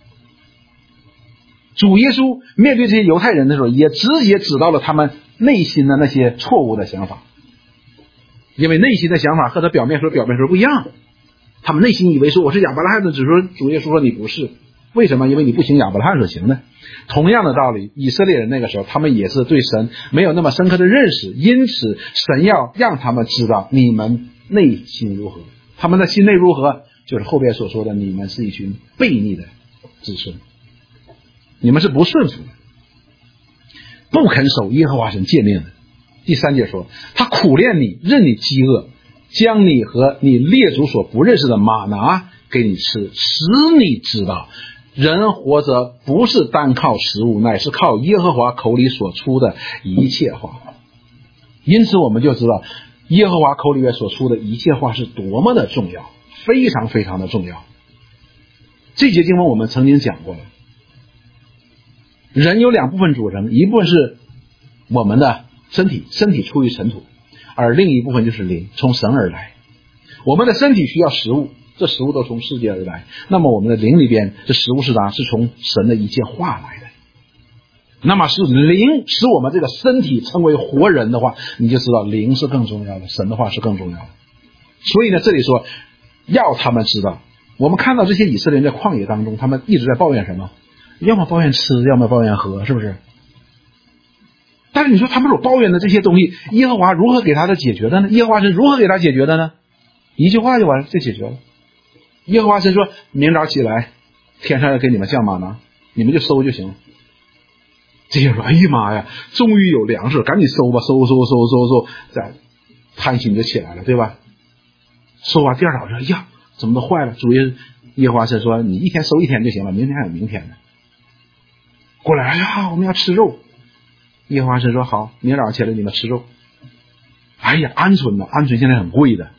主耶稣面对这些犹太人的时候，也直接指到了他们内心的那些错误的想法，因为内心的想法和他表面说不一样。他们内心以为说我是亚伯拉罕的子孙，主耶稣说你不是。为什么？因为你不行亚伯拉罕所行的。同样的道理，以色列人那个时候他们也是对神没有那么深刻的认识，因此神要让他们知道你们内心如何。他们的心内如何，就是后边所说的，你们是一群悖逆的子孙，你们是不顺服的，不肯守耶和华神诫命的。第3节说，他苦练你，任你饥饿，将你和你列祖所不认识的玛拿给你吃，使你知道人活着不是单靠食物，乃是靠耶和华口里所出的一切话。因此我们就知道耶和华口里面所出的一切话是多么的重要，非常非常的重要。这节经文我们曾经讲过了，人有2部分组成，一部分是我们的身体出于尘土，而另一部分就是灵，从神而来。我们的身体需要食物，这食物都从世界而来，那么我们的灵里边这食物是啥？是从神的一切话来的。那么是灵使我们这个身体成为活人的话，你就知道灵是更重要的，神的话是更重要的。所以呢，这里说要他们知道，我们看到这些以色列人在旷野当中，他们一直在抱怨什么？要么抱怨吃，要么抱怨喝，是不是？但是你说他们所抱怨的这些东西，耶和华如何给他的解决的呢？耶和华是如何给他解决的呢？一句话就完了，就解决了。耶和华神说，明早起来，天上要给你们降玛拿，你们就收就行了。这些人说，哎呀妈呀，终于有粮食，赶紧收吧，收，再贪心就起来了，对吧？收完第二早上，哎呀，怎么都坏了？主耶和华神说，你一天收一天就行了，明天还有明天呢。过来，哎呀，我们要吃肉。耶和华神说，好，明早起来你们吃肉。哎呀，鹌鹑呢？鹌鹑现在很贵的，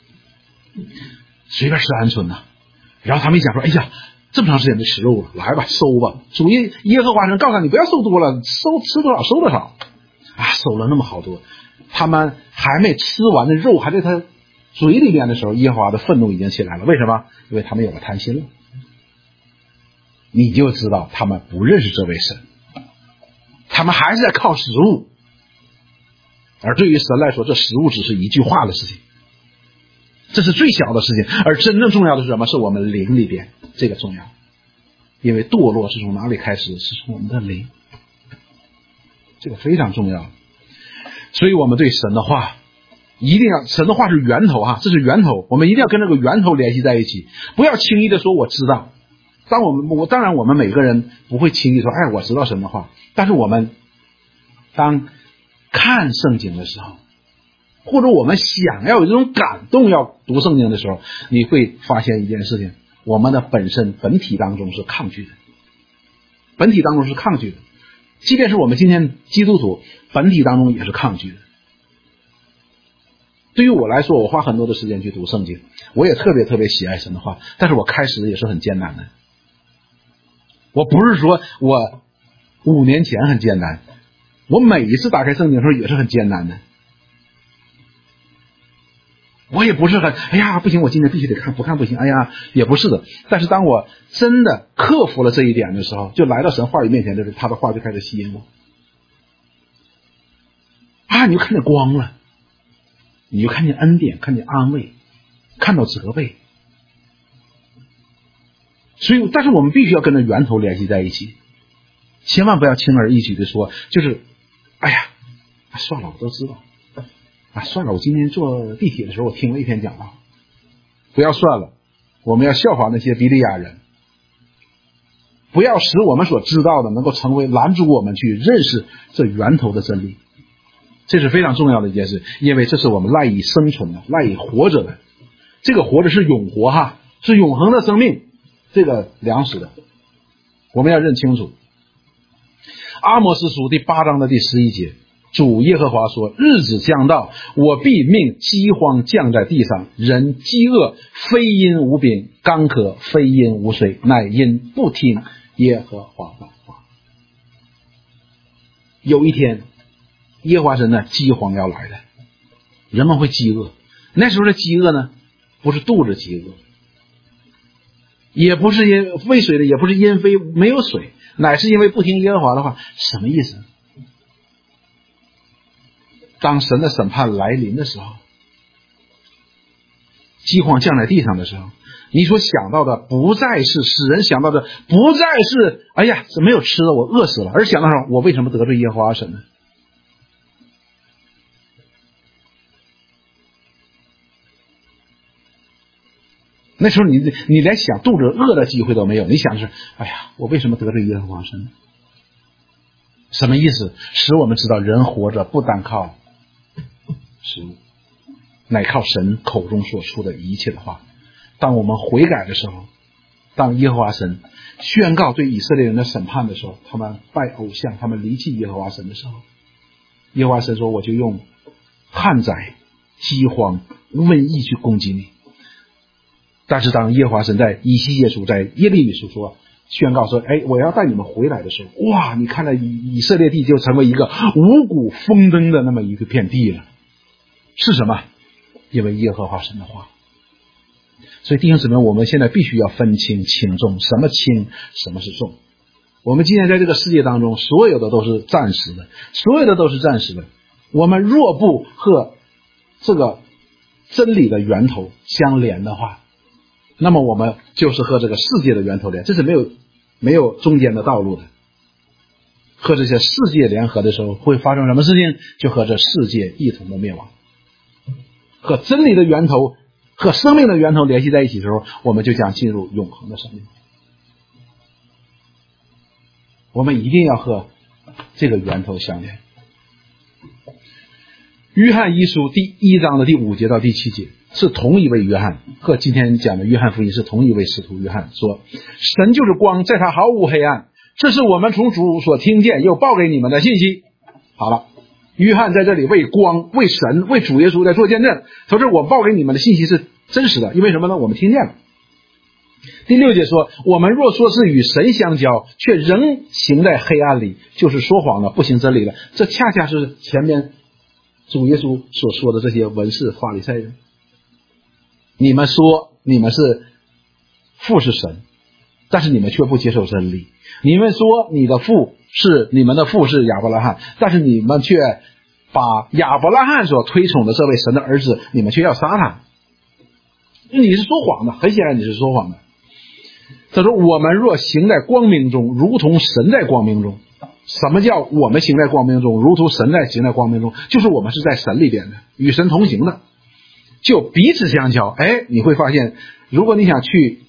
随便吃鹌鹑呢。然后他们一想说，哎呀，这么长时间没吃肉了，来吧，收吧。主耶和华神告诉他，你不要收多了，吃多少收多少啊，收了那么好多。他们还没吃完的肉还在他嘴里面的时候，耶和华的愤怒已经起来了。为什么？因为他们有了贪心了。你就知道他们不认识这位神，他们还是在靠食物。而对于神来说，这食物只是一句话的事情，这是最小的事情。而真正重要的是什么？是我们灵里边，这个重要。因为堕落是从哪里开始？是从我们的灵，这个非常重要。所以我们对神的话一定要，神的话是源头这是源头，我们一定要跟这个源头联系在一起，不要轻易的说我知道。当然我们每个人不会轻易说我知道神的话，但是我们当看圣经的时候，或者我们想要有这种感动要读圣经的时候，你会发现一件事情，我们的本体当中是抗拒的，即便是我们今天基督徒本体当中也是抗拒的。对于我来说，我花很多的时间去读圣经，我也特别喜爱神的话，但是我开始也是很艰难的。我不是说我5年前很艰难，我每一次打开圣经的时候也是很艰难的。我也不是很不行，我今天必须得看，不看不行，也不是的。但是当我真的克服了这一点的时候，就来到神话语面前的时候，他的话就开始吸引我。你就看见光了，你就看见恩典，看见安慰，看到责备。所以但是我们必须要跟着源头联系在一起，千万不要轻而易举的说就是算了，我都知道算了，我今天坐地铁的时候我听了一篇讲道。不要算了，我们要效法那些比利亚人，不要使我们所知道的能够成为拦阻我们去认识这源头的真理。这是非常重要的一件事，因为这是我们赖以生存的，赖以活着的。这个活着是永活是永恒的生命，这个粮食的，我们要认清楚。阿摩司书第8章的第11节，主耶和华说，日子将到，我必命饥荒降在地上，人饥饿非因无饼，干渴非因无水，乃因不听耶和华的话。有一天耶和华神的饥荒要来了，人们会饥饿。那时候的饥饿呢，不是肚子饥饿，也不是因为水的，也不是因非没有水，乃是因为不听耶和华的话。什么意思？当神的审判来临的时候，饥荒降在地上的时候，你所想到的不再是使人想到的，不再是没有吃的我饿死了，而想到我为什么得罪耶和华神呢？那时候你连想肚子饿的机会都没有，你想的是我为什么得罪耶和华神？什么意思？使我们知道人活着不单靠食物，乃靠神口中所出的一切的话。当我们悔改的时候，当耶和华神宣告对以色列人的审判的时候，他们拜偶像，他们离弃耶和华神的时候，耶和华神说，我就用旱灾、饥荒、瘟疫去攻击你。但是当耶和华神在以西结书，在耶利米书说宣告说我要带你们回来的时候，哇，你看到以色列地就成为一个五谷丰登的那么一个片地了。是什么？因为耶和华神的话。所以弟兄姊妹，我们现在必须要分清轻重，什么轻，什么是重。我们今天在这个世界当中，所有的都是暂时的，我们若不和这个真理的源头相连的话，那么我们就是和这个世界的源头连，这是没有中间的道路的。和这些世界联合的时候，会发生什么事情？就和这世界一同的灭亡。和真理的源头，和生命的源头联系在一起的时候，我们就将进入永恒的生命。我们一定要和这个源头相连。约翰一书第1章的第5节到第7节，是同一位约翰，和今天讲的约翰福音是同一位使徒约翰说，神就是光，在他毫无黑暗，这是我们从主所听见又报给你们的信息。好了，约翰在这里为光、为神、为主耶稣在做见证，说这我报给你们的信息是真实的，因为什么呢？我们听见了。第6节说，我们若说是与神相交，却仍行在黑暗里，就是说谎了，不行真理了。这恰恰是前面主耶稣所说的这些文士法利赛人。 你们说你们是父是神，但是你们却不接受真理。你们说你们的父是亚伯拉罕，但是你们却把亚伯拉罕所推崇的这位神的儿子，你们却要杀他。你是说谎的，很显然你是说谎的。他说我们若行在光明中，如同神在光明中。什么叫我们行在光明中，如同神在行在光明中？就是我们是在神里边的，与神同行的，就彼此相交。你会发现，如果你想去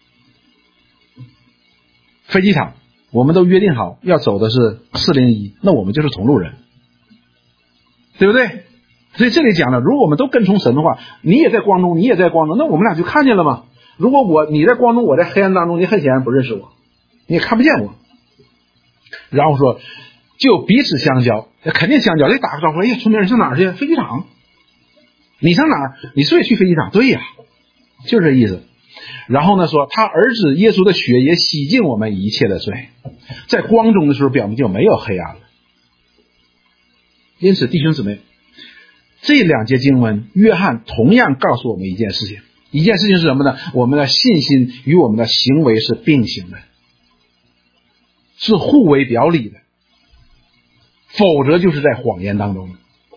飞机场，我们都约定好要走的是401，那我们就是同路人，对不对？所以这里讲了，如果我们都跟从神的话，你也在光中，你也在光中，那我们俩就看见了嘛。如果你在光中，我在黑暗当中，你很显然不认识我，你也看不见我。然后说就彼此相交，肯定相交，得打个招呼。村民上哪儿去？飞机场。你上哪儿？你是不是也去飞机场？对呀，就是这意思。然后呢说他儿子耶稣的血也洗净我们一切的罪，在光中的时候表明就没有黑暗了。因此弟兄姊妹，这2节经文约翰同样告诉我们一件事情是什么呢？我们的信心与我们的行为是并行的，是互为表里的，否则就是在谎言当中。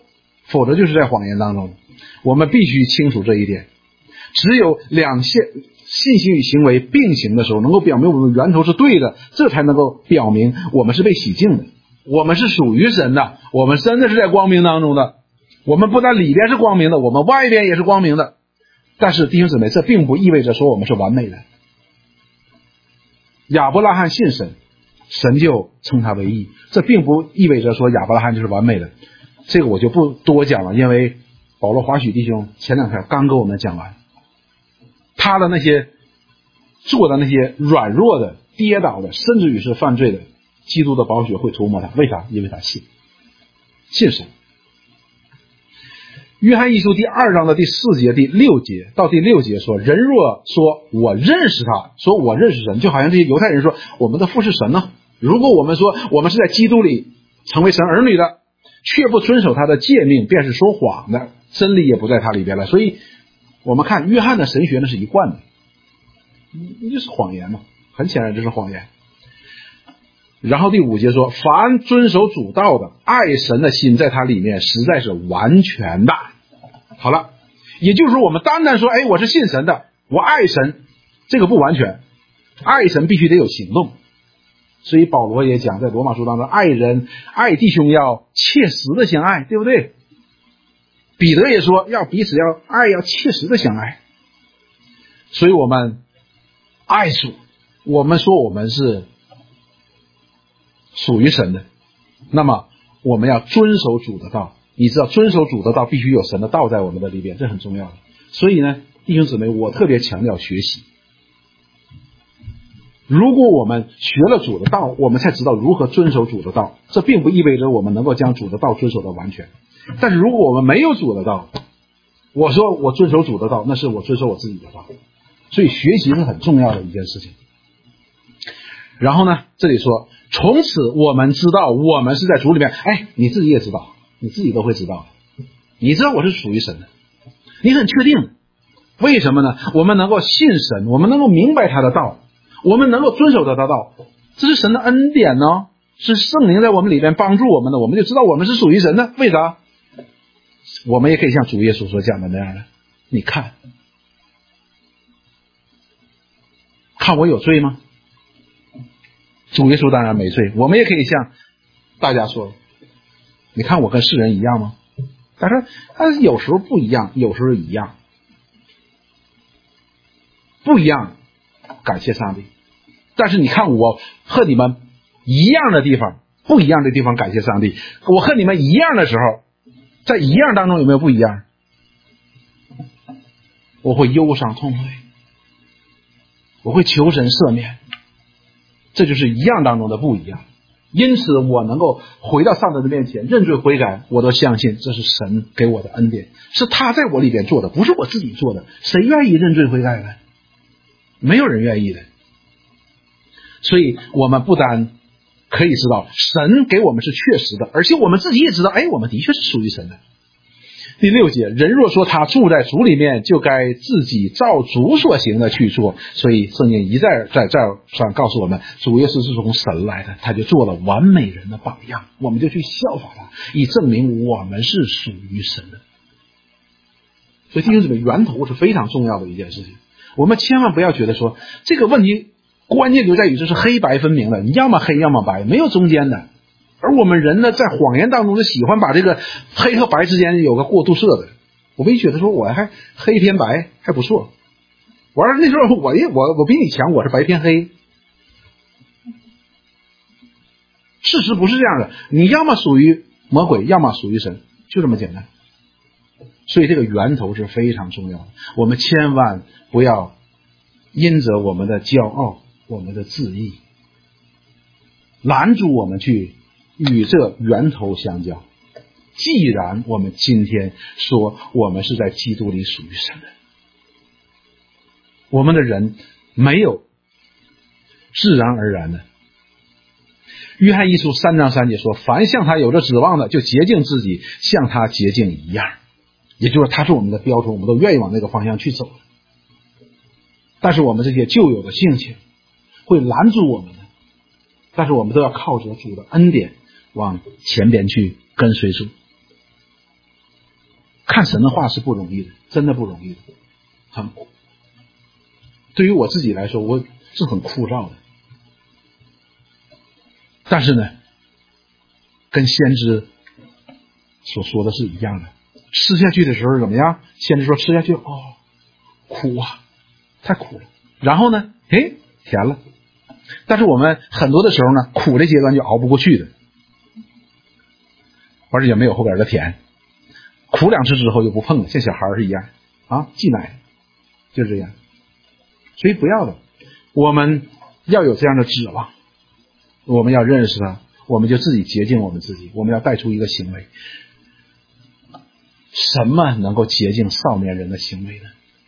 我们必须清楚这一点。只有信心与行为并行的时候，能够表明我们源头是对的，这才能够表明我们是被洗净的，我们是属于神的，我们真的是在光明当中的。我们不但里边是光明的，我们外边也是光明的。但是弟兄姊妹，这并不意味着说我们是完美的。亚伯拉罕信神，神就称他为义，这并不意味着说亚伯拉罕就是完美的。这个我就不多讲了，因为保罗华许弟兄前2天刚给我们讲完，他的那些做的那些软弱的、跌倒的，甚至于是犯罪的，基督的宝血会涂抹他。为啥？因为他信神。约翰一书第2章的第4节、第6节到第6节说，人若说我认识他，说我认识神，就好像这些犹太人说我们的父是神呢。如果我们说我们是在基督里成为神儿女的，却不遵守他的诫命，便是说谎的，真理也不在他里边了。所以我们看约翰的神学呢是一贯的，就是谎言嘛，很显然这是谎言。然后第5节说，凡遵守主道的，爱神的心在他里面实在是完全的。好了，也就是说我们单单说我是信神的，我爱神，这个不完全，爱神必须得有行动。所以保罗也讲在罗马书当中，爱弟兄要切实的相爱，对不对？彼得也说要彼此要爱，要切实的相爱。所以我们爱主，我们说我们是属于神的，那么我们要遵守主的道。你知道遵守主的道必须有神的道在我们的里边，这很重要的。所以呢，弟兄姊妹，我特别强调学习。如果我们学了主的道，我们才知道如何遵守主的道，这并不意味着我们能够将主的道遵守的完全。但是如果我们没有主的道，我说我遵守主的道，那是我遵守我自己的道。所以学习是很重要的一件事情。然后呢，这里说从此我们知道我们是在主里面。你自己也知道，你自己都会知道，你知道我是属于神的，你很确定。为什么呢？我们能够信神，我们能够明白他的道，我们能够遵守他的道，这是神的恩典呢，是圣灵在我们里边帮助我们的，我们就知道我们是属于神的。为啥？我们也可以像主耶稣所讲的那样的，你看我有罪吗？主耶稣当然没罪。我们也可以像大家说，你看我跟世人一样吗？他说他有时候不一样，有时候一样。不一样，感谢上帝。但是你看我和你们一样的地方，不一样的地方感谢上帝。我和你们一样的时候，在一样当中有没有不一样？我会忧伤痛悔，我会求神赦免，这就是一样当中的不一样。因此我能够回到上帝的面前认罪悔改，我都相信这是神给我的恩典，是他在我里边做的，不是我自己做的。谁愿意认罪悔改呢？没有人愿意的。所以我们不但可以知道神给我们是确实的，而且我们自己也知道我们的确是属于神的。 第6节，人若说他住在主里面，就该自己照主所行的去做。所以圣经一再在这上告诉我们，主耶稣是从神来的，他就做了完美人的榜样，我们就去效法他，以证明我们是属于神的。所以弟兄姊妹，源头是非常重要的一件事情，我们千万不要觉得说这个问题关键就在于这是黑白分明的，你要么黑要么白，没有中间的。而我们人呢，在谎言当中是喜欢把这个黑和白之间有个过渡色的。我们觉得说我还黑偏白还不错，完了那时候我比你强，我是白偏黑。事实不是这样的，你要么属于魔鬼，要么属于神，就这么简单。所以这个源头是非常重要的，我们千万不要因着我们的骄傲，我们的自义，拦住我们去与这源头相交。既然我们今天说我们是在基督里属于神的，我们的人没有自然而然的。约翰一书3章3节说，凡向他有着指望的，就洁净自己，像他洁净一样。也就是他是我们的标准，我们都愿意往那个方向去走。但是我们这些旧有的性情会拦住我们的，但是我们都要靠着主的恩典往前边去跟随主。看神的话是不容易的，真的不容易的，很苦。对于我自己来说，我是很枯燥的。但是呢，跟先知所说的是一样的，吃下去的时候怎么样？先知说吃下去，苦啊，太苦了。然后呢，甜了。但是我们很多的时候呢，苦的阶段就熬不过去的，而且也没有后边的甜。苦2次之后就不碰了，像小孩是一样啊，忌奶，就是这样。所以不要的，我们要有这样的指望，我们要认识他，我们就自己洁净我们自己。我们要带出一个行为，什么能够洁净少年人的行为呢？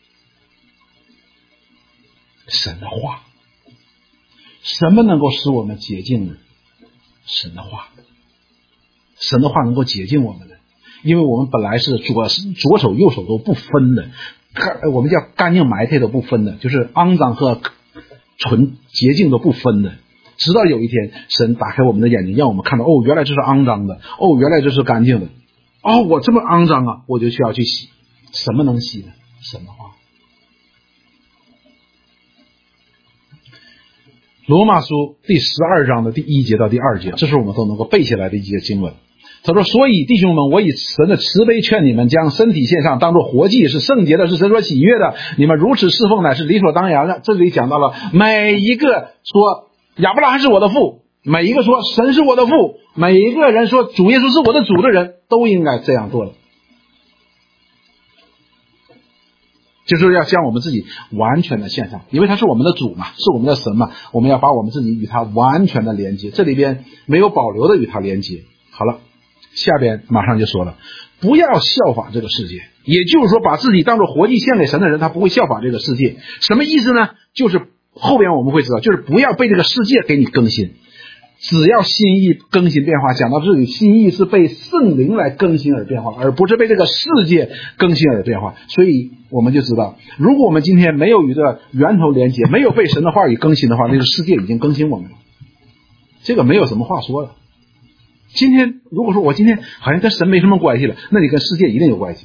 神的话。什么能够使我们洁净呢？神的话。神的话能够洁净我们的，因为我们本来是左手右手都不分的，我们叫干净埋汰都不分的，就是肮脏和纯洁净都不分的。直到有一天神打开我们的眼睛，让我们看到，原来这是肮脏的，原来这是干净的，我这么肮脏啊，我就需要去洗。什么能洗呢？神的话。罗马书第12章的第1节到第2节，这是我们都能够背下来的一节经文。他说，所以弟兄们，我以神的慈悲劝你们，将身体献上，当作活祭，是圣洁的，是神所喜悦的。你们如此侍奉乃是理所当然的。这里讲到了每一个说亚伯拉罕是我的父，每一个说神是我的父，每一个人说主耶稣是我的主的人，都应该这样做的。就是要将我们自己完全的献上，因为他是我们的主嘛，是我们的神嘛，我们要把我们自己与他完全的连接，这里边没有保留的与他连接。好了，下边马上就说了，不要效法这个世界，也就是说把自己当作活祭献给神的人，他不会效法这个世界。什么意思呢？就是后边我们会知道，就是不要被这个世界给你更新，只要心意更新变化。讲到这里，心意是被圣灵来更新而变化，而不是被这个世界更新而变化。所以我们就知道，如果我们今天没有与这源头连接，没有被神的话语更新的话，那个世界已经更新我们了，这个没有什么话说了。今天如果说我今天好像跟神没什么关系了，那你跟世界一定有关系，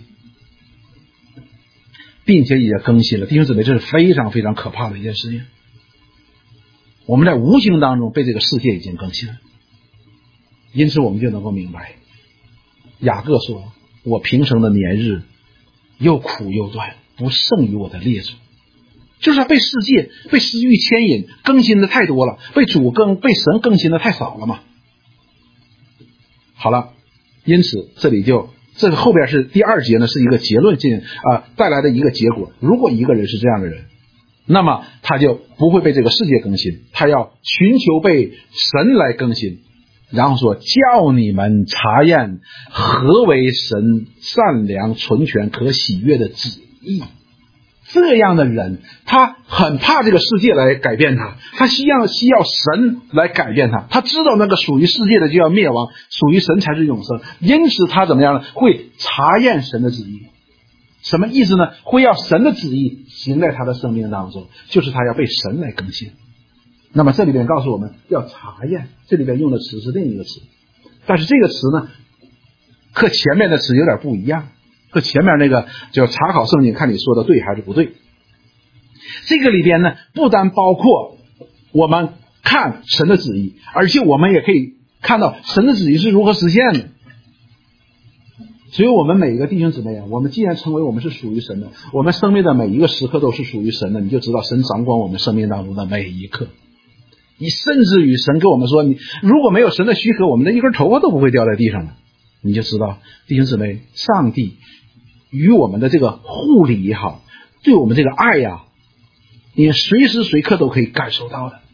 并且也更新了。弟兄姊妹，这是非常非常可怕的一件事情。我们在无形当中被这个世界已经更新了，因此我们就能够明白，雅各说，我平生的年日又苦又短，不胜于我的列祖。就是他被世界被私欲牵引，更新的太多了，被神更新的太少了嘛。好了，因此这个后边是第2节呢，是一个结论带来的一个结果。如果一个人是这样的人，那么他就不会被这个世界更新，他要寻求被神来更新。然后说，叫你们查验何为神善良纯全可喜悦的旨意。 这样的人，他很怕这个世界来改变他，他需要神来改变他。他知道那个属于世界的就要灭亡，属于神才是永生。因此他怎么样呢？会查验神的旨意。什么意思呢？会要神的旨意行在他的生命当中，就是他要被神来更新。那么这里边告诉我们要查验，这里边用的词是另一个词，但是这个词呢和前面的词有点不一样，和前面那个叫查考圣经，看你说的对还是不对。这个里边呢不单包括我们看神的旨意，而且我们也可以看到神的旨意是如何实现的。所以我们每一个弟兄姊妹啊，我们既然称为我们是属于神的，我们生命的每一个时刻都是属于神的，你就知道神掌管我们生命当中的每一刻。你甚至于神跟我们说，你如果没有神的许可，我们的一根头发都不会掉在地上的，你就知道弟兄姊妹，上帝与我们的这个护理也好，对我们这个爱呀，你随时随刻都可以感受到的。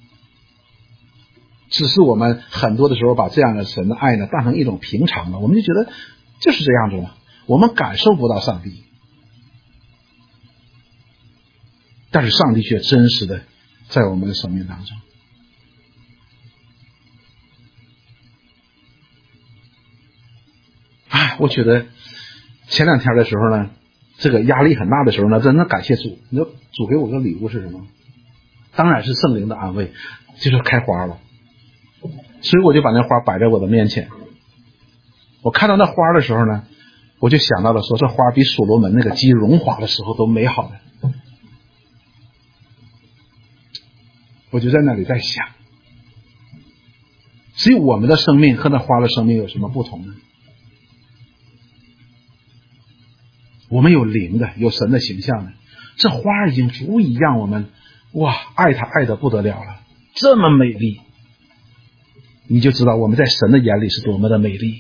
只是我们很多的时候把这样的神的爱呢当成一种平常的，我们就觉得就是这样子了，我们感受不到上帝，但是上帝却真实的在我们的生命当中。我觉得前两天的时候呢，这个压力很大的时候呢，真的感谢主。你说主给我个礼物是什么？当然是圣灵的安慰，就是开花了。所以我就把那花摆在我的面前。我看到那花的时候呢，我就想到了说，这花比所罗门那个鸡荣华的时候都美好的。我就在那里在想，所以我们的生命和那花的生命有什么不同呢？我们有灵的，有神的形象的，这花已经足以让我们爱它爱得不得了了，这么美丽，你就知道我们在神的眼里是多么的美丽。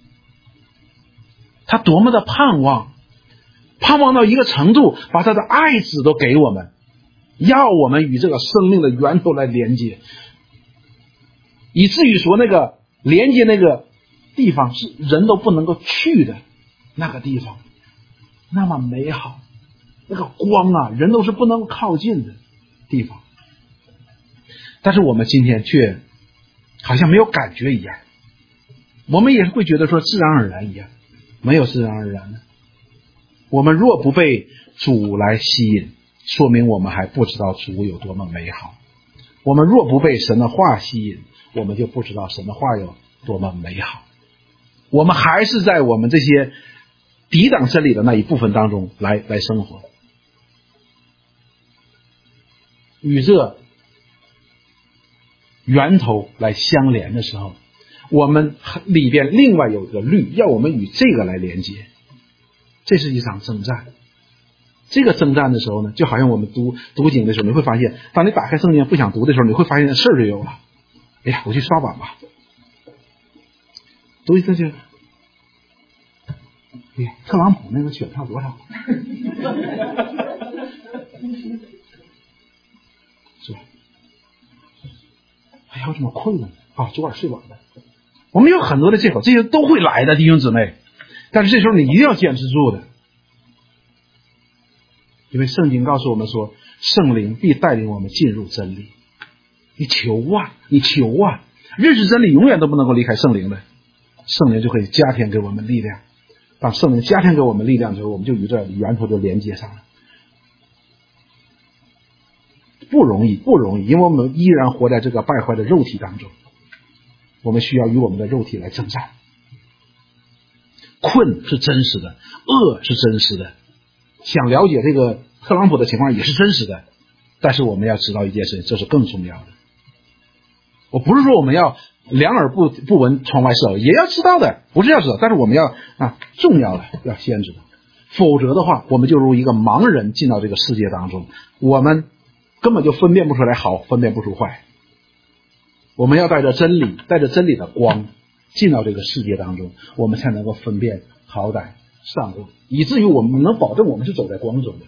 他多么的盼望到一个程度，把他的爱子都给我们，要我们与这个生命的源头来连接，以至于说那个连接那个地方是人都不能够去的那个地方，那么美好，那个光啊，人都是不能靠近的地方。但是我们今天却好像没有感觉一样，我们也会觉得说自然而然一样，没有自然而然的。我们若不被主来吸引，说明我们还不知道主有多么美好。我们若不被神的话吸引，我们就不知道神的话有多么美好。我们还是在我们这些抵挡真理的那一部分当中来生活，与这源头来相连的时候，我们里边另外有一个律，要我们与这个来连接。这是一场征战。这个征战的时候呢，就好像我们读经的时候，你会发现，当你打开圣经不想读的时候，你会发现事儿就有了。哎呀，我去刷碗吧，读一次就特朗普那个选票多少？是吧？哎呀，我怎么困了？昨晚睡晚了。我们有很多的借口，这些都会来的，弟兄姊妹。但是这时候你一定要坚持住的，因为圣经告诉我们说，圣灵必带领我们进入真理。你求啊，认识真理永远都不能够离开圣灵的，圣灵就可以加添给我们力量。当圣灵加添给我们力量之后，我们就与这源头就连接上了。不容易，因为我们依然活在这个败坏的肉体当中，我们需要与我们的肉体来征战。困是真实的，饿是真实的，想了解这个特朗普的情况也是真实的，但是我们要知道一件事情，这是更重要的。我不是说我们要两耳不闻窗外事，也要知道的，不是要知道，但是我们要重要的要先知道，否则的话，我们就如一个盲人进到这个世界当中，我们根本就分辨不出来好，分辨不出坏。我们要带着真理的光进到这个世界当中，我们才能够分辨好歹善恶，以至于我们能保证我们是走在光中的。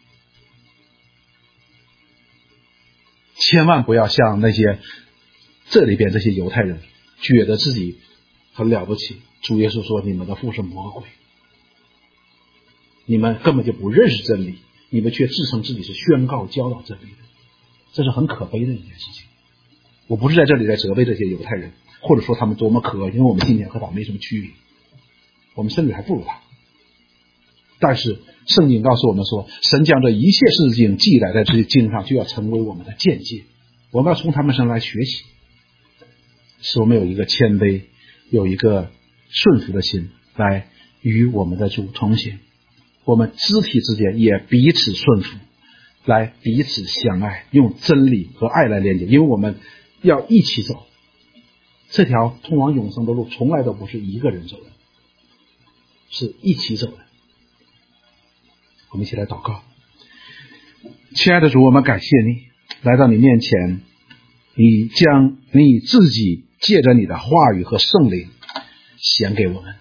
千万不要像那些这里边这些犹太人觉得自己很了不起。主耶稣说，你们的父是魔鬼，你们根本就不认识真理， 你们却自称自己是宣告教导真理的，这是很可悲的一件事情。我不是在这里在责备这些犹太人，或者说他们多么可恶，因为我们今天和他没什么区别，我们甚至还不如他。但是圣经告诉我们说，神将这一切事情记载在这些经上，就要成为我们的见解，我们要从他们身上来学习，使我们有一个谦卑，有一个顺服的心，来与我们的主同行。我们肢体之间也彼此顺服，来彼此相爱，用真理和爱来连接，因为我们要一起走。这条通往永生的路从来都不是一个人走的，是一起走的。我们一起来祷告。亲爱的主，我们感谢你来到你面前，你将你自己借着你的话语和圣灵显给我们，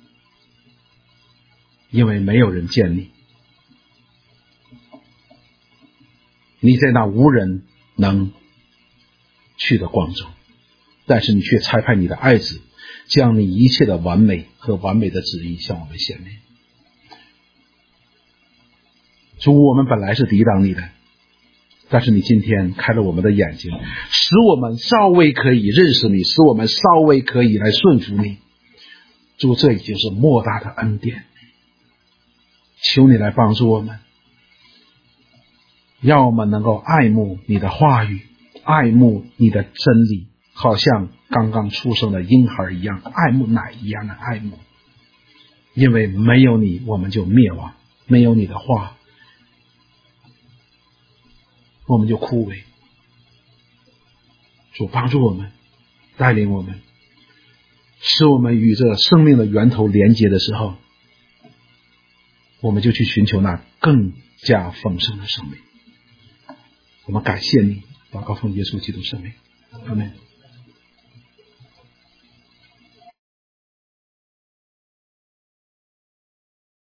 因为没有人见你，你在那无人能去的光中，但是你却差派你的爱子，将你一切的完美和完美的旨意向我们显明。主，我们本来是抵挡你的，但是你今天开了我们的眼睛，使我们稍微可以认识你，使我们稍微可以来顺服你。主，这已经是莫大的恩典，求你来帮助我们，让我们能够爱慕你的话语，爱慕你的真理，好像刚刚出生的婴孩一样，爱慕奶一样的爱慕。因为没有你我们就灭亡，没有你的话我们就枯萎。主帮助我们，带领我们，使我们与这生命的源头连接的时候，我们就去寻求那更加丰盛的生命。我们感谢你，祷告奉耶稣基督圣名，阿们。